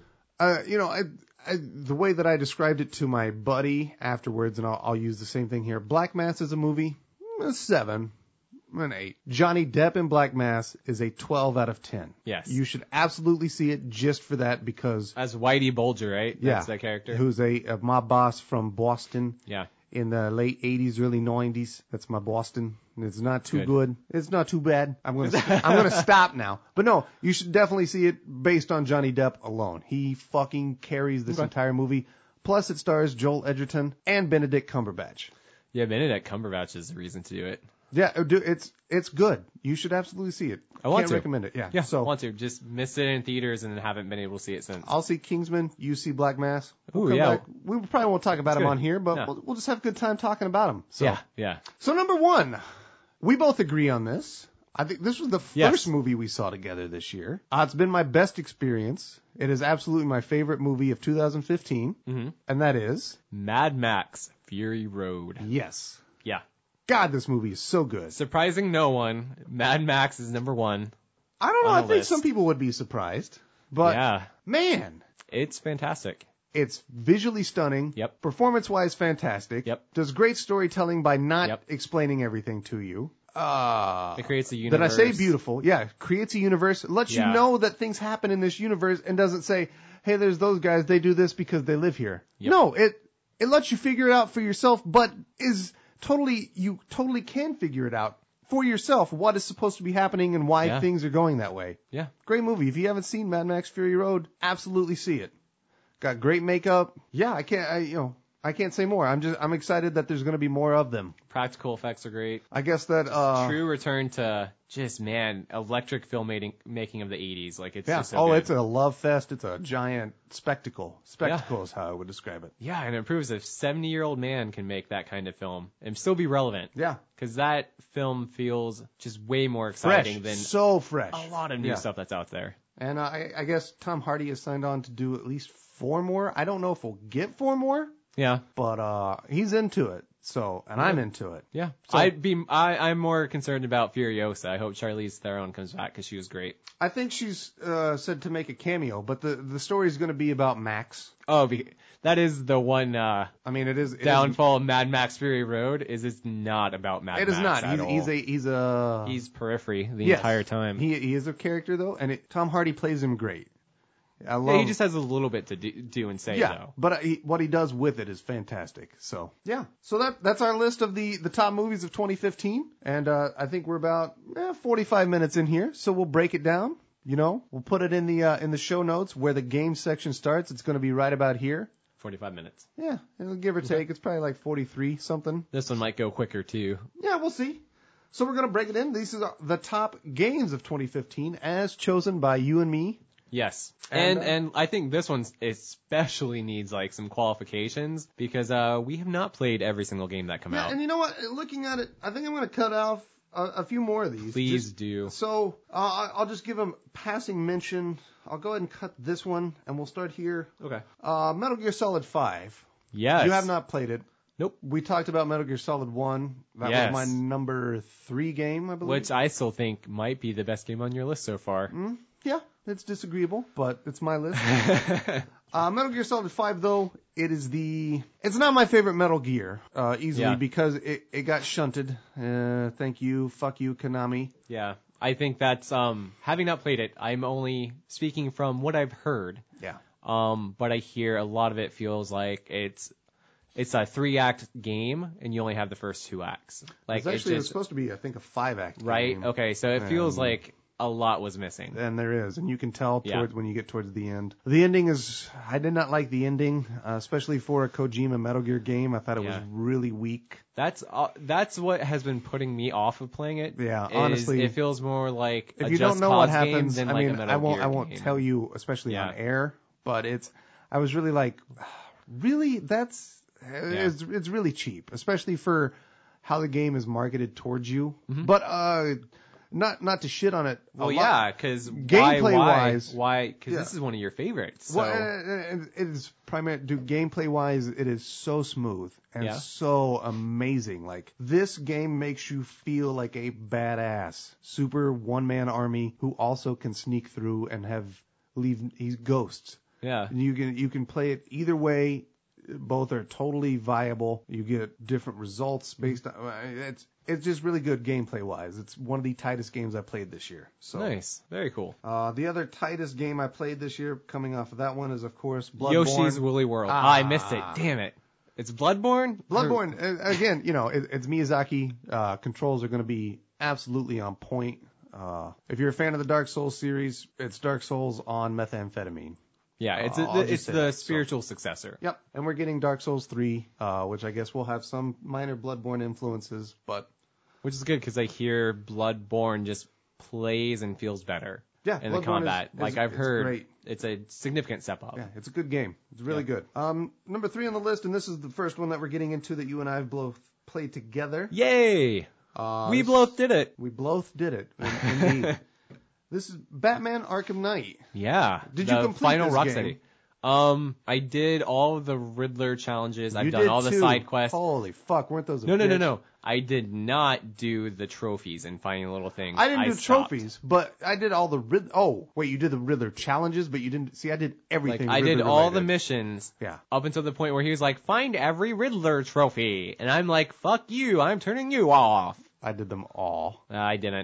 The way that I described it to my buddy afterwards, and I'll use the same thing here. Black Mass is a movie, a 7. An 8. Johnny Depp in Black Mass is a 12 out of 10. Yes. You should absolutely see it just for that because... As Whitey Bulger, right? That's that character. Who's a mob boss from Boston. Yeah. In the late 80s, early 90s. That's my Boston. It's not too good. It's not too bad. I'm gonna stop now. But no, you should definitely see it based on Johnny Depp alone. He fucking carries this entire movie. Plus it stars Joel Edgerton and Benedict Cumberbatch. Yeah, Benedict Cumberbatch is the reason to do it. Yeah, it's good. You should absolutely see it. I want to recommend it. Yeah. So I want to. Just missed it in theaters and haven't been able to see it since. I'll see Kingsman. You see Black Mass. Ooh, yeah. Back. We probably won't talk about them on here, but we'll just have a good time talking about them. So. Yeah. So number 1, we both agree on this. I think this was the first movie we saw together this year. It's been my best experience. It is absolutely my favorite movie of 2015, and that is Mad Max: Fury Road. Yes. Yeah. God, this movie is so good. Surprising no one, Mad Max is number 1. I don't know. I think some people would be surprised. But, man. It's fantastic. It's visually stunning. Yep. Performance-wise, fantastic. Yep. Does great storytelling by not explaining everything to you. It creates a universe. Did I say beautiful? Yeah. Creates a universe. Lets you know that things happen in this universe and doesn't say, hey, there's those guys. They do this because they live here. Yep. No, it lets you figure it out for yourself, but you totally can figure it out for yourself what is supposed to be happening and why things are going that way. Yeah. Great movie. If you haven't seen Mad Max Fury Road, absolutely see it. Got great makeup. Yeah, I can't say more. I'm excited that there's going to be more of them. Practical effects are great. I guess that true return to electric filmmaking of the 80s. Like it's just so good. Good. It's a love fest. It's a giant spectacle. Spectacle is how I would describe it. Yeah, and it proves that a 70-year-old man can make that kind of film and still be relevant. Yeah. Because that film feels just way more exciting than so fresh. A lot of new stuff that's out there. And I guess Tom Hardy has signed on to do at least 4 more. I don't know if we'll get 4 more. Yeah. But he's into it. So, and I'm into it. Yeah. So, I'm more concerned about Furiosa. I hope Charlize Theron comes back because she was great. I think she's said to make a cameo, but the story is going to be about Max. Oh, that is the one. It is downfall of Mad Max Fury Road. It's not about Mad Max. It is not. At all. He's periphery the entire time. He is a character though, and Tom Hardy plays him great. He just has a little bit to do and say, though. But what he does with it is fantastic. So, yeah. So that's our list of the top movies of 2015. And I think we're about 45 minutes in here. So we'll break it down. We'll put it in the show notes where the game section starts. It's going to be right about here. 45 minutes. Yeah. It'll give or take. It's probably like 43 something. This one might go quicker, too. Yeah, we'll see. So we're going to break it in. These are the top games of 2015 as chosen by you and me. Yes. And I think this one especially needs like some qualifications because we have not played every single game that come out. And you know what? Looking at it, I think I'm going to cut off a few more of these. Please do. So I'll just give them passing mention. I'll go ahead and cut this one, and we'll start here. Okay. Metal Gear Solid 5. Yes. You have not played it. Nope. We talked about Metal Gear Solid 1. That Yes. was my number 3 game, I believe. Which I still think might be the best game on your list so far. Yeah, it's disagreeable, but it's my list. Metal Gear Solid 5, though, it's not my favorite Metal Gear, easily, Yeah. because it got shunted. Thank you, fuck you, Konami. Yeah. I think that's, having not played it, I'm only speaking from what I've heard. Yeah. But I hear a lot of it feels like it's a 3-act game, and you only have the first 2 acts. Like It was supposed to be, I think, a 5-act right? game. Okay, so it feels like a lot was missing. And there is, and you can tell Yeah. when you get towards the end. The ending I did not like the ending, especially for a Kojima Metal Gear game. I thought it was really weak. That's what has been putting me off of playing it. Yeah, is honestly, it feels more like if a you Just don't know what Cause game happens, than I like mean, a Metal I won't Gear game. tell you, especially Yeah. on air. But I was really like, really, it's really cheap, especially for how the game is marketed towards you. Mm-hmm. But not to shit on it. Oh yeah, because gameplay-wise, why? Because this is one of your favorites. So. Well, it is primarily, gameplay-wise, it is so smooth and so amazing. Like, this game makes you feel like a badass super one-man army who also can sneak through and he's ghosts. Yeah. And you can play it either way. Both are totally viable. You get different results based on it's just really good gameplay wise. It's one of the tightest games I played this year. So Nice, very cool. the other tightest game I played this year, coming off of that one, is of course Bloodborne. Yoshi's Woolly World. I missed it. Damn it. It's Bloodborne. Bloodborne again. It's Miyazaki. Controls are going to be absolutely on point. If you're a fan of the Dark Souls series, it's Dark Souls on methamphetamine. Yeah, it's the spiritual successor. Yep, and we're getting Dark Souls 3, which I guess will have some minor Bloodborne influences, but which is good because I hear Bloodborne just plays and feels better. Yeah, in the combat. I've heard, great. It's a significant step up. Yeah, it's a good game. It's really good. Number 3 on the list, and this is the first one that we're getting into that you and I have both played together. Yay! We both did it. We both did it. Indeed. This is Batman Arkham Knight. Yeah. Did you complete final this Rocksteady? game? I did all of the Riddler challenges. I've You done did all the too. side quests. Holy fuck, weren't those a No. bitch? I did not do the trophies and finding little things. I didn't do stopped. trophies, but I did all the Riddler. Oh, wait, you did the Riddler challenges, but you didn't. See, I did everything. I did Riddler all the related. missions. Yeah. Up until the point where he was like, "Find every Riddler trophy," and I'm like, "Fuck you! I'm turning you off." I did them all. I didn't.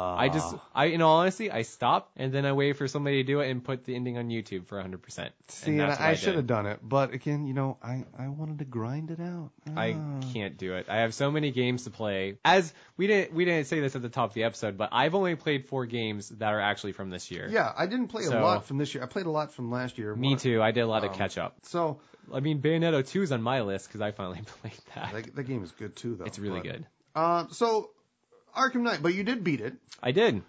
In all honesty, I stopped and then I waited for somebody to do it and put the ending on YouTube for 100%. See, and I should have done it, but again, I wanted to grind it out. I can't do it. I have so many games to play. As we didn't say this at the top of the episode, but I've only played 4 games that are actually from this year. Yeah, I didn't play a lot from this year. I played a lot from last year. Me too. I did a lot of catch up. So, I mean, Bayonetta 2 is on my list because I finally played that. That game is good too, though. It's really good. So, Arkham Knight, but you did beat it. I did.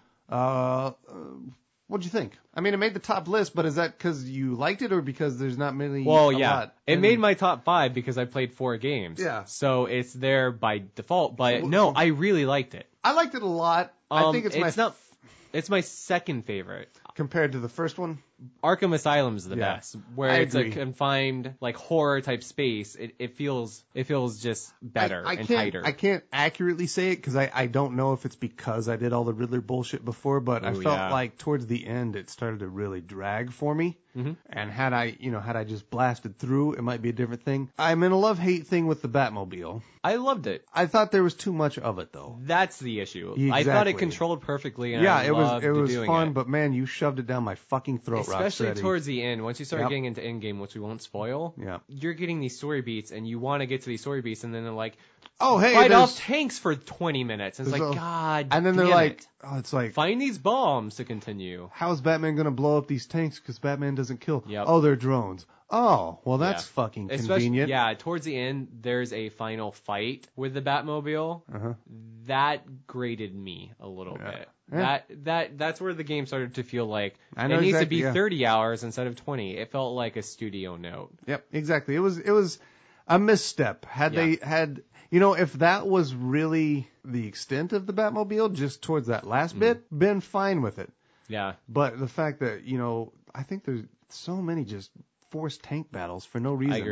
What'd you think? I mean, it made the top list, but is that because you liked it or because there's not many? Well, yeah. It made my top 5 because I played 4 games. Yeah. So it's there by default, but no, I really liked it. I liked it a lot. I think it's my second favorite. Compared to the first one? Arkham Asylum is the best, where I it's agree. a confined, like, horror type space. It feels just better and tighter. I can't accurately say it because I don't know if it's because I did all the Riddler bullshit before, but I felt like towards the end it started to really drag for me. Mm-hmm. And had I just blasted through, it might be a different thing. I'm in a love-hate thing with the Batmobile. I loved it. I thought there was too much of it though. That's the issue. Exactly. I thought it controlled perfectly, and I loved it was doing fun, it. but man, you shoved it down my fucking throat, Especially Rocksteady. towards the end, once you start getting into Endgame, which we won't spoil. Yeah. You're getting these story beats, and you want to get to these story beats, and then they're like, "Oh, hey, fight off tanks for 20 minutes." And it's like, a- God. And then they're damn like, it. "Oh, it's like, Find these bombs to continue. how is Batman gonna blow up these tanks? Because Batman doesn't kill. Yep. Oh, they're drones. Oh, well, that's Yeah. fucking Especially, convenient. yeah, towards the end, there's a final fight with the Batmobile. Uh-huh. That grated me a little bit. Yeah. That's where the game started to feel like I it know needs to exactly, be yeah. 30 hours instead of 20. It felt like a studio note. Yep, exactly. It was a misstep. They had, if that was really the extent of the Batmobile, just towards that last bit, been fine with it. Yeah. But the fact that, I think there's so many just forced tank battles for no reason. I agree.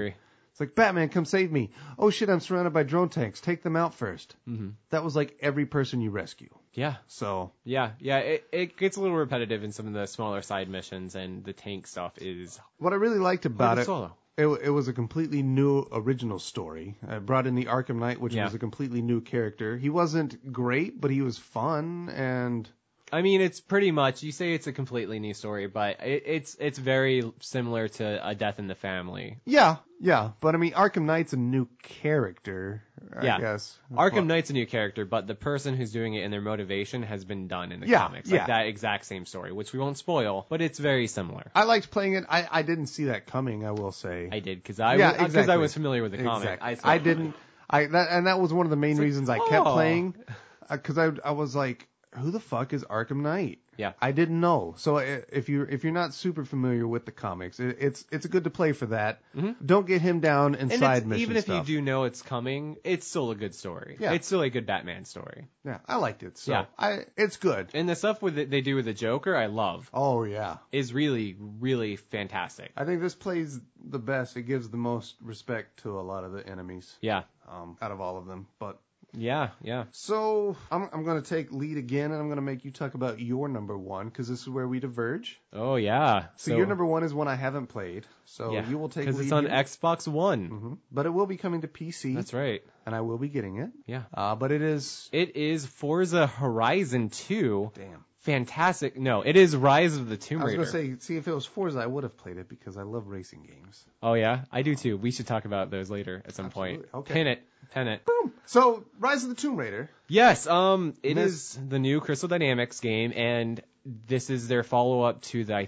It's like, Batman, come save me. Oh shit, I'm surrounded by drone tanks. Take them out first. Mm-hmm. That was like every person you rescue. Yeah. So Yeah. It gets a little repetitive in some of the smaller side missions, and the tank stuff is what I really liked about hard to it, swallow. it was a completely new original story. I brought in the Arkham Knight, which Yeah. was a completely new character. He wasn't great, but he was fun, and I mean, it's pretty much, you say it's a completely new story, but it's very similar to A Death in the Family. yeah. But I mean, Arkham Knight's a new character, I Yeah. guess. Arkham Knight's a new character, but the person who's doing it and their motivation has been done in the Yeah, comics. yeah. Like that exact same story, which we won't spoil, but it's very similar. I liked playing it. I didn't see that coming, I will say. I did, because Yeah, I exactly. was familiar with the comic. Exactly. I didn't. And that was one of the main reasons I kept oh. playing, because I was like, who the fuck is Arkham Knight? Yeah. I didn't know. So if you're not super familiar with the comics, it's good to play for that. Mm-hmm. Don't get him down in And side mission even if stuff. you do know it's coming, it's still a good story. Yeah. It's still a good Batman story. Yeah, I liked it. So Yeah. it's good. And the stuff they do with the Joker, I love, Oh yeah. is really, really fantastic. I think this plays the best. It gives the most respect to a lot of the enemies Yeah. out of all of them. But Yeah. so I'm going to take lead again, and I'm going to make you talk about your number one, because this is where we diverge. Oh, yeah. So your number one is one I haven't played. So yeah, you will take lead. because it's on here. Xbox One. Mhm. But it will be coming to PC. That's right. And I will be getting it. Yeah. But it is. It is Forza Horizon 2. Damn. Fantastic. No, it is Rise of the Tomb I was Raider. going to say, see, if it was Forza, I would have played it because I love racing games. Oh, yeah? I do too. We should talk about those later at some Absolutely. point. Okay. Pin it. Boom. So, Rise of the Tomb Raider. Yes, it is the new Crystal Dynamics game, and this is their follow-up to the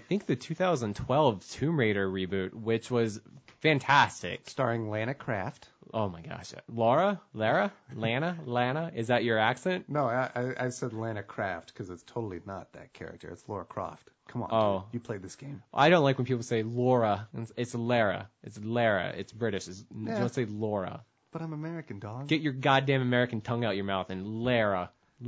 2012 Tomb Raider reboot, which was fantastic. Starring Lana Croft. Oh my gosh. Lana? Is that your accent? No, I said Lana Croft because it's totally not that character. It's Laura Croft. Come on. Oh. Dude. You played this game. I don't like when people say Laura. It's Lara. It's Lara. It's British. Yeah. Don't say Laura. But I'm American, dog. Get your goddamn American tongue out your mouth and Lara.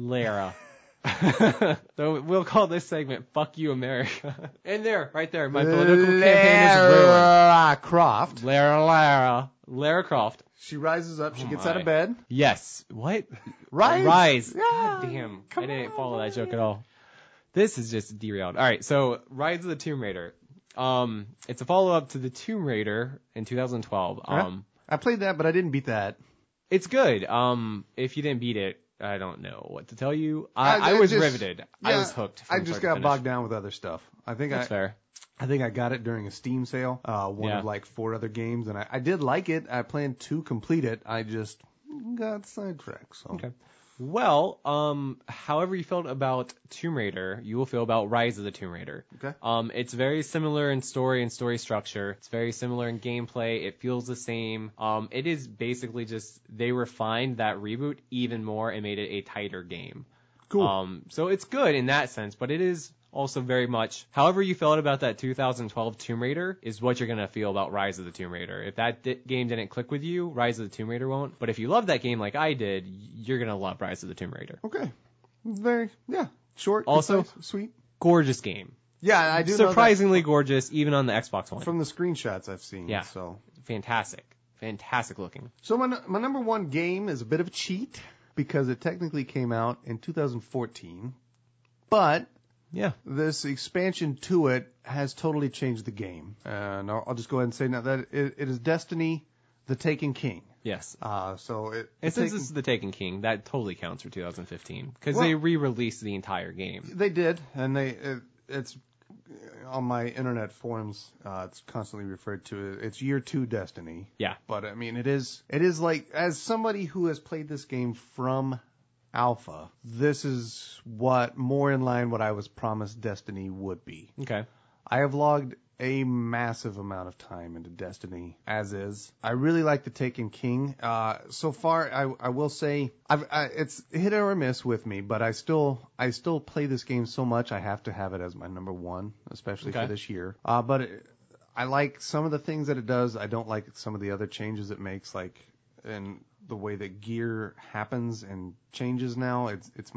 So we'll call this segment "Fuck You, America." And right there, my political campaign is ruined. Lara Croft. Lara Croft. She rises up. She Oh gets my. out of bed. Yes. What? Rise. God Yeah. damn. Come I didn't on, follow that joke at all. This is just derailed. All right. So Rise of the Tomb Raider. It's a follow-up to the Tomb Raider in 2012. I played that, but I didn't beat that. It's good. If you didn't beat it, I don't know what to tell you. I was riveted. I was hooked. I just got bogged down with other stuff. That's fair. I think I got it during a Steam sale, one of like 4 other games, and I did like it. I planned to complete it. I just got sidetracked. So. Okay. Well, however you felt about Tomb Raider, you will feel about Rise of the Tomb Raider. Okay. It's very similar in story and story structure. It's very similar in gameplay. It feels the same. It is basically just they refined that reboot even more and made it a tighter game. Cool. So it's good in that sense, but it is also very much, however you felt about that 2012 Tomb Raider is what you're going to feel about Rise of the Tomb Raider. If that game didn't click with you, Rise of the Tomb Raider won't. But if you love that game like I did, you're going to love Rise of the Tomb Raider. Okay. Short, Also, concise, sweet. Gorgeous game. Yeah, I do. Surprisingly gorgeous, even on the Xbox One. From the screenshots I've seen. Yeah. So Fantastic looking. So my number one game is a bit of a cheat because it technically came out in 2014, but Yeah. this expansion to it has totally changed the game. And I'll just go ahead and say now that it is Destiny: The Taken King. Yes. And And since this is the Taken King, that totally counts for 2015 because Well, they re-released the entire game. They did, and it's on my internet forums. It's constantly referred to. It's year 2 Destiny. Yeah. But I mean, it is like, as somebody who has played this game from alpha, this is what more in line what I was promised Destiny would be. Okay. I have logged a massive amount of time into Destiny as is. I really like the Taken King. So far, I will say it's hit or miss with me, but I still play this game so much I have to have it as my number one, especially for this year. But I like some of the things that it does. I don't like some of the other changes it makes, like in the way that gear happens and changes now.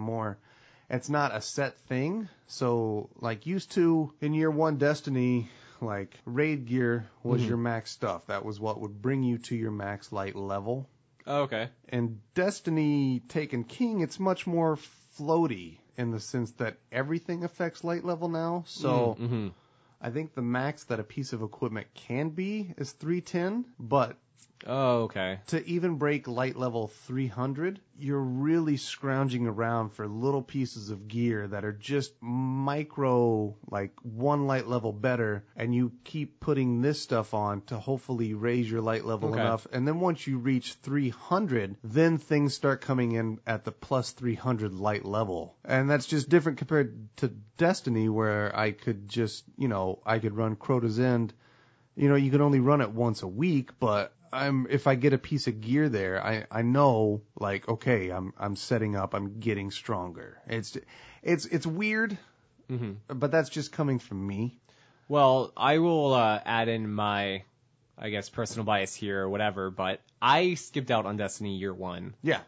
It's not a set thing. So like used to in year 1 Destiny, like raid gear was your max stuff. That was what would bring you to your max light level. Oh, okay. And Destiny Taken King, it's much more floaty in the sense that everything affects light level now. So I think the max that a piece of equipment can be is 310, but Oh, okay. to even break light level 300, you're really scrounging around for little pieces of gear that are just micro, like one light level better, and you keep putting this stuff on to hopefully raise your light level enough. And then once you reach 300, then things start coming in at the plus 300 light level. And that's just different compared to Destiny, where I could just, I could run Crota's End. You can only run it once a week, but if I get a piece of gear there, I know, like, okay, I'm setting up, I'm getting stronger. It's weird, but that's just coming from me. Well, I will add in my, I guess, personal bias here or whatever, but I skipped out on Destiny year 1. Yeah.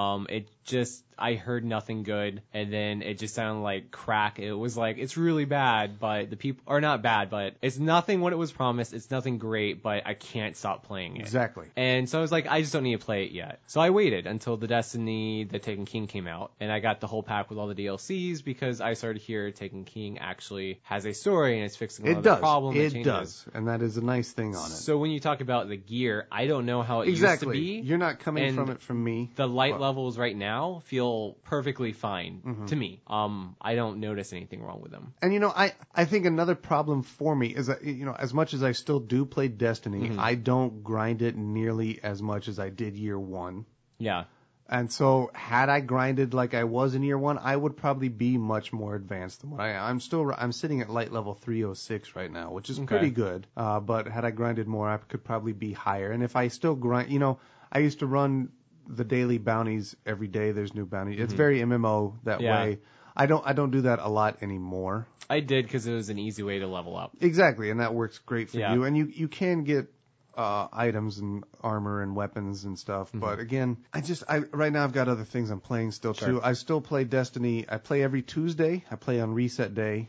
I heard nothing good, and then it just sounded like crack. It was like, it's really bad, but the people are not bad, but it's nothing what it was promised. It's nothing great, but I can't stop playing it. Exactly. And so I was like, I just don't need to play it yet. So I waited until the Destiny, the Taken King came out, and I got the whole pack with all the DLCs because I started to hear Taken King actually has a story and it's fixing a lot of the problem. It does. And that is a nice thing on it. So when you talk about the gear, I don't know how it Exactly. used to be. You're not coming from it from me. The light levels right now feel perfectly fine to me. I don't notice anything wrong with them. And I think another problem for me is that as much as I still do play Destiny, I don't grind it nearly as much as I did year 1. Yeah. And so had I grinded like I was in year 1, I would probably be much more advanced than what I am. I'm sitting at light level 306 right now, which is pretty good. But had I grinded more, I could probably be higher. And if I still grind, I used to run the daily bounties every day. There's new bounties. It's very MMO that way. I don't do that a lot anymore. I did because it was an easy way to level up. Exactly, and that works great for you. And you can get items and armor and weapons and stuff. But again, right now I've got other things I'm playing still too. I still play Destiny. I play every Tuesday. I play on reset day.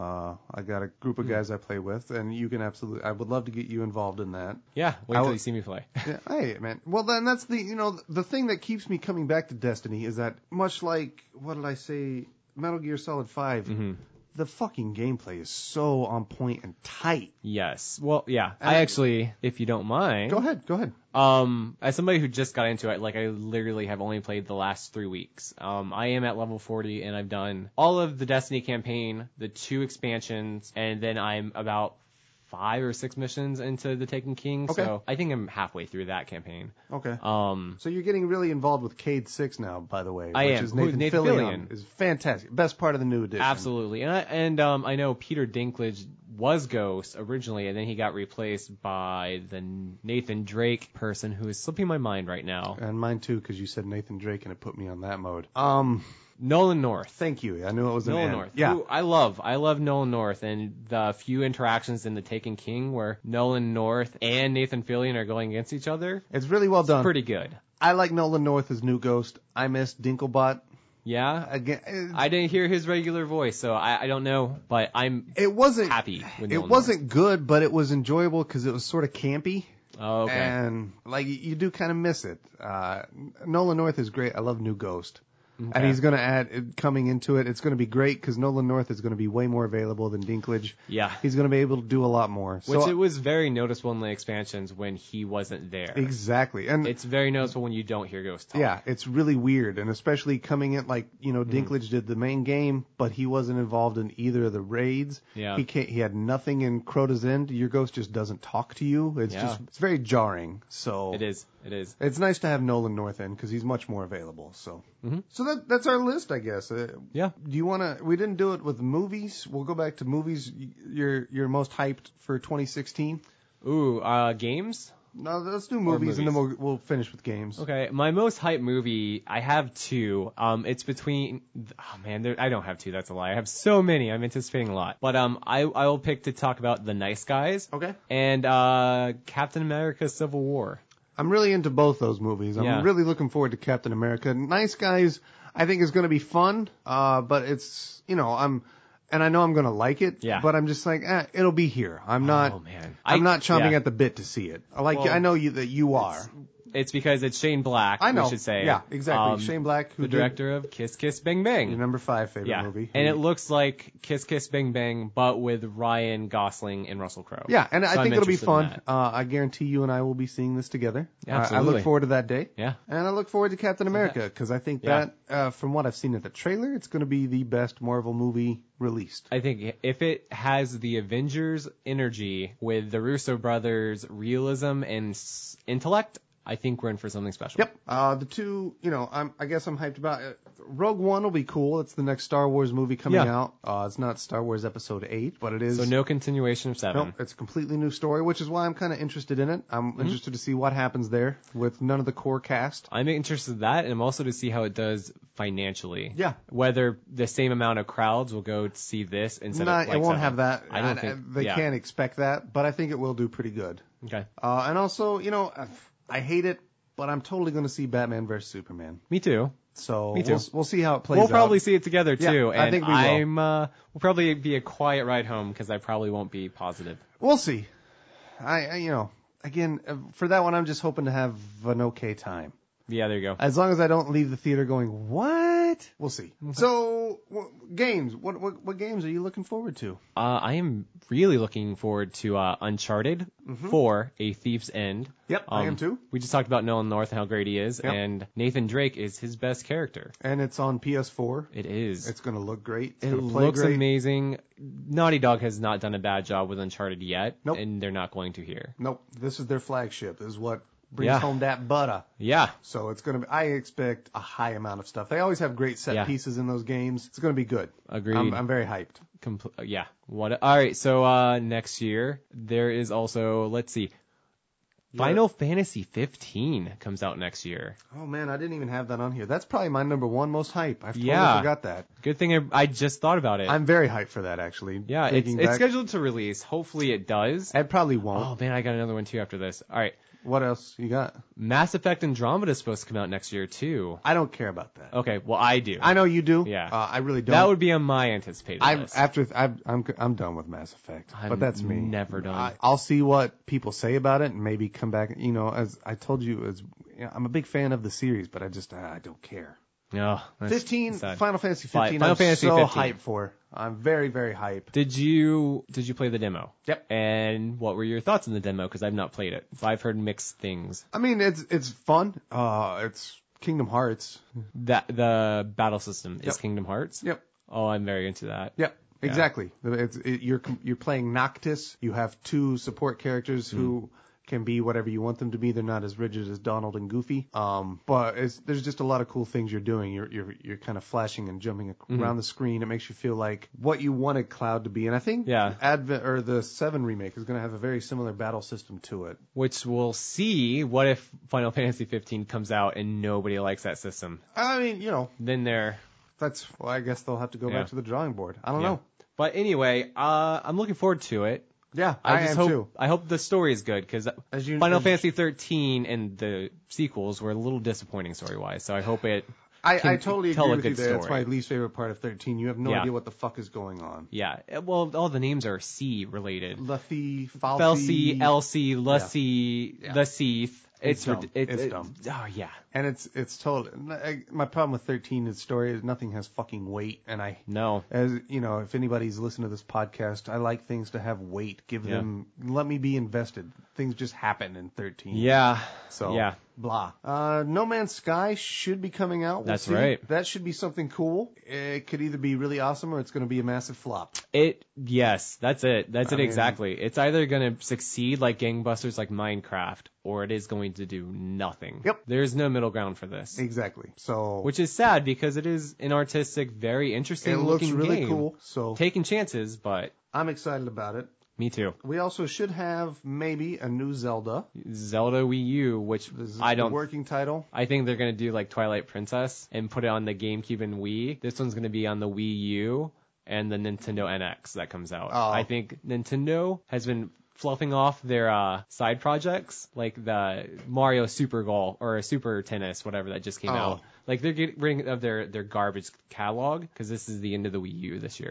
I got a group of guys I play with, and you can I would love to get you involved in that. Yeah, wait till you see me play. Yeah, hey, man. Well, then that's the thing that keeps me coming back to Destiny is that much like, what did I say, Metal Gear Solid 5, the fucking gameplay is so on point and tight. Yes. Well, yeah. I actually, if you don't mind. Go ahead. As somebody who just got into it, like I literally have only played the last 3 weeks. I am at level 40 and I've done all of the Destiny campaign, the 2 expansions, and then I'm about 5 or 6 missions into the Taken King. Okay. So I think I'm halfway through that campaign. Okay. So you're getting really involved with Cade 6 now, by the way. I which am. Is Nathan Fillion is fantastic. Best part of the new edition. Absolutely. And I know Peter Dinklage was Ghost originally, and then he got replaced by the Nathan Drake person who is slipping my mind right now. And mine too, because you said Nathan Drake and it put me on that mode. Nolan North. Thank you. I knew it was an Nolan N. North. Yeah. Who I love Nolan North, and the few interactions in the Taken King where Nolan North and Nathan Fillion are going against each other. It's really well done. Pretty good. I like Nolan North as new Ghost. I miss Dinklebot. Yeah. Again, I didn't hear his regular voice, so I don't know, but it wasn't happy with Nolan It wasn't good, but it was enjoyable because it was sort of campy. Oh, okay. And like you do kind of miss it. Nolan North is great. I love new Ghost. Okay. And he's going to add, coming into it, it's going to be great because Nolan North is going to be way more available than Dinklage. Yeah. He's going to be able to do a lot more. Which it was very noticeable in the expansions when he wasn't there. Exactly. And it's very noticeable when you don't hear Ghost talk. Yeah, it's really weird. And especially coming in, like, Dinklage did the main game, but he wasn't involved in either of the raids. Yeah. He had nothing in Crota's End. Your Ghost just doesn't talk to you. It's it's very jarring. So It is. It's nice to have Nolan North in because he's much more available. So so that's our list, I guess. Yeah. Do you want to? We didn't do it with movies. We'll go back to movies. You're most hyped for 2016. Ooh, games. No, let's do movies, and then we'll finish with games. Okay, my most hyped movie, I have 2. It's between. Oh man, I don't have 2. That's a lie. I have so many. I'm anticipating a lot. But I will pick to talk about The Nice Guys. Okay. And Captain America: Civil War. I'm really into both those movies. I'm really looking forward to Captain America. Nice Guys, I think, is going to be fun. But it's, and I know I'm gonna like it. Yeah. But I'm just like, it'll be here. I'm not. Oh man, I'm not chomping yeah. at the bit to see it. Like Well, I know that you are. It's because it's Shane Black. I know. We should say. Yeah, exactly. Shane Black, who the director of Kiss Kiss Bang did Bang. your number 5 favorite Yeah, movie. and it looks like Kiss Kiss Bang Bang, but with Ryan Gosling and Russell Crowe. Yeah, and So I think I'm it'll be interested in fun. that. I guarantee you and I will be seeing this together. I Absolutely. look forward to that day. Yeah. And I look forward to Captain America because I think Yeah. that, from what I've seen at the trailer, it's going to be the best Marvel movie released. I think if it has the Avengers energy with the Russo brothers' realism and intellect, I think we're in for something special. Yep. The two, I guess I'm hyped about it. Rogue One will be cool. It's the next Star Wars movie coming Yeah. out. It's not Star Wars Episode 8, but it is. So no continuation of 7. Nope, it's a completely new story, which is why I'm kind of interested in it. I'm Mm-hmm. interested to see what happens there with none of the core cast. I'm interested in that, and I'm also to see how it does financially. Yeah. Whether the same amount of crowds will go to see this instead of like It won't 7. have that. I don't think they yeah. can't expect that, but I think it will do pretty good. Okay. And also, I hate it, but I'm totally going to see Batman vs Superman. Me too. So Me too. We'll see how it plays We'll out. probably see it together too. Yeah, I and think we will. We'll probably be a quiet ride home because I probably won't be positive. We'll see. Again, for that one, I'm just hoping to have an okay time. Yeah, there you go. As long as I don't leave the theater going, what? We'll see. So, games. What games are you looking forward to? I am really looking forward to Uncharted 4: A Thief's End. Yep, I am too. We just talked about Nolan North and how great he is, Yep. and Nathan Drake is his best character. And it's on PS4. It is. It's going to look great. It's It going to play looks great. amazing. Naughty Dog has not done a bad job with Uncharted yet, Nope. and they're not going to here. Nope. This is their flagship. This is what brings Yeah. home that butter. Yeah. So it's going to be, I expect a high amount of stuff. They always have great set Yeah. pieces in those games. It's going to be good. Agreed. I'm very hyped. Yeah. All right. So next year there is also, let's see, Final Fantasy 15 comes out next year. Oh man, I didn't even have that on here. That's probably my number 1 most hype. I totally Yeah. forgot that. Good thing I just thought about it. I'm very hyped for that actually. Yeah, it's Thinking back, scheduled to release. Hopefully it does. It probably won't. Oh man, I got another one too after this. All right. What else you got? Mass Effect Andromeda is supposed to come out next year too. I don't care about that. Okay, well I do. I know you do. Yeah. I really don't. That would be on my anticipated list. I'm done with Mass Effect. I'm but that's me. never done. I'll see what people say about it and maybe come back. As I told you, I'm a big fan of the series, but I don't care. No. that's 15, sad. Final Fantasy 15. Final I'm Fantasy so 15. hyped for. I'm very, very hyped. Did you play the demo? Yep. And what were your thoughts on the demo? Because I've not played it. So I've heard mixed things. I mean, it's fun. It's Kingdom Hearts. That the battle system is Yep. Kingdom Hearts. Yep. Oh, I'm very into that. Yep. Exactly. You're playing Noctis. You have 2 support characters who can be whatever you want them to be. They're not as rigid as Donald and Goofy. But there's just a lot of cool things you're doing. You're kind of flashing and jumping around the screen. It makes you feel like what you wanted Cloud to be. And I think the 7 remake is going to have a very similar battle system to it. Which we'll see. What if Final Fantasy 15 comes out and nobody likes that system? I mean, Then they're I guess they'll have to go back to the drawing board. I don't know. But anyway, I'm looking forward to it. Yeah, I just am hope, too. I hope the story is good because Final Fantasy 13 and the sequels were a little disappointing story-wise. So I hope it. I totally tell agree a with you good there. That's story. my least favorite part of 13. You have no idea what the fuck is going on. Yeah. Well, all the names are C related. Luffy, Felsi, Elsie, Lussie, Yeah. the Seath. It's dumb. It's it- dumb. Oh yeah. And it's totally. My problem with 13 is story is nothing has fucking weight, and No. as if anybody's listened to this podcast, I like things to have weight. Let me be invested. Things just happen in 13. Yeah. So yeah. blah. No Man's Sky should be coming out. We'll That's see. right. That should be something cool. It could either be really awesome or it's going to be a massive flop. Yes, that's it. That's I it mean- exactly. It's either going to succeed like gangbusters like Minecraft, or it is going to do nothing. Yep. There's no middle ground for this. Exactly. So Which is sad because it is an artistic, very interesting it looks looking really game. cool. So Taking chances, but I'm excited about it. me too. We also should have maybe a new Zelda. Zelda Wii U, which This is I the don't. working title. I think they're gonna do like Twilight Princess and put it on the GameCube and Wii. This one's gonna be on the Wii U and the Nintendo NX that comes out. Oh. I think Nintendo has been fluffing off their side projects, like the Mario Super Golf or Super Tennis, whatever that just came out. Like they're getting rid of their garbage catalog because this is the end of the Wii U this year.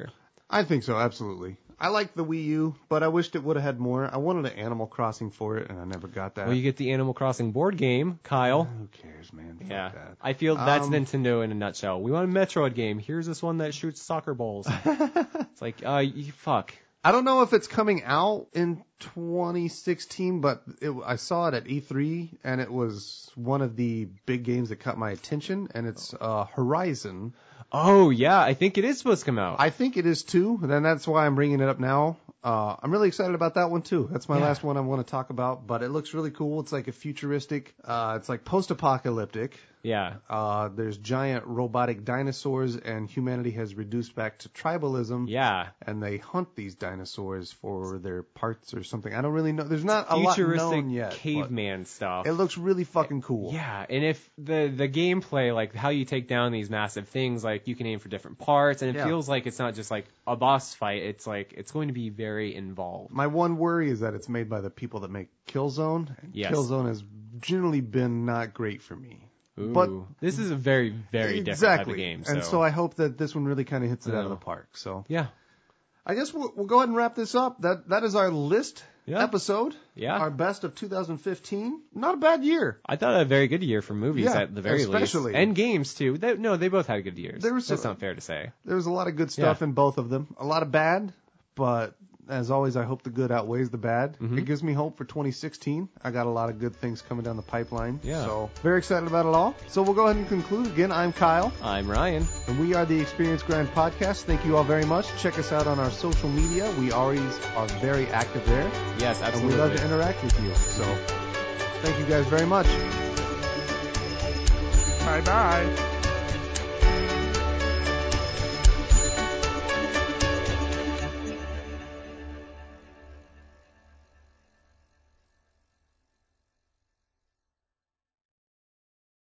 I think so, absolutely. I like the Wii U, but I wished it would have had more. I wanted an Animal Crossing for it, and I never got that. Well, you get the Animal Crossing board game, Kyle. Who cares, man? Fuck Yeah, that. I feel that's Nintendo in a nutshell. We want a Metroid game. Here's this one that shoots soccer balls. It's like, you fuck. I don't know if it's coming out in 2016, but I saw it at E3, and it was one of the big games that caught my attention, and it's Horizon. Oh, yeah, I think it is supposed to come out. I think it is too, and that's why I'm bringing it up now. I'm really excited about that one too. That's my last one I want to talk about, but it looks really cool. It's like a futuristic, it's like post-apocalyptic. Yeah. There's giant robotic dinosaurs, and humanity has reduced back to tribalism. Yeah. And they hunt these dinosaurs for their parts or something. I don't really know. There's not a lot known yet. Futuristic caveman stuff. It looks really fucking cool. Yeah, and if the gameplay, like how you take down these massive things, like you can aim for different parts, and it feels like it's not just like a boss fight. It's like it's going to be very involved. My one worry is that it's made by the people that make Killzone. And yes. Killzone has generally been not great for me. Ooh, but this is a very, very different type of game. And so I hope that this one really kind of hits it out of the park. So yeah, I guess we'll go ahead and wrap this up. That is our list episode. Yeah, our best of 2015. Not a bad year. I thought a very good year for movies at the very least, and games too. They both had good years. That's not fair to say. There was a lot of good stuff in both of them. A lot of bad, but as always, I hope the good outweighs the bad. It gives me hope for 2016. I got a lot of good things coming down the pipeline. Yeah. So very excited about it all. So we'll go ahead and conclude. Again, I'm Kyle. I'm Ryan. And we are the Experience Grind Podcast. Thank you all very much. Check us out on our social media. We always are very active there. Yes, absolutely. And we love to interact with you. So thank you guys very much. Bye-bye.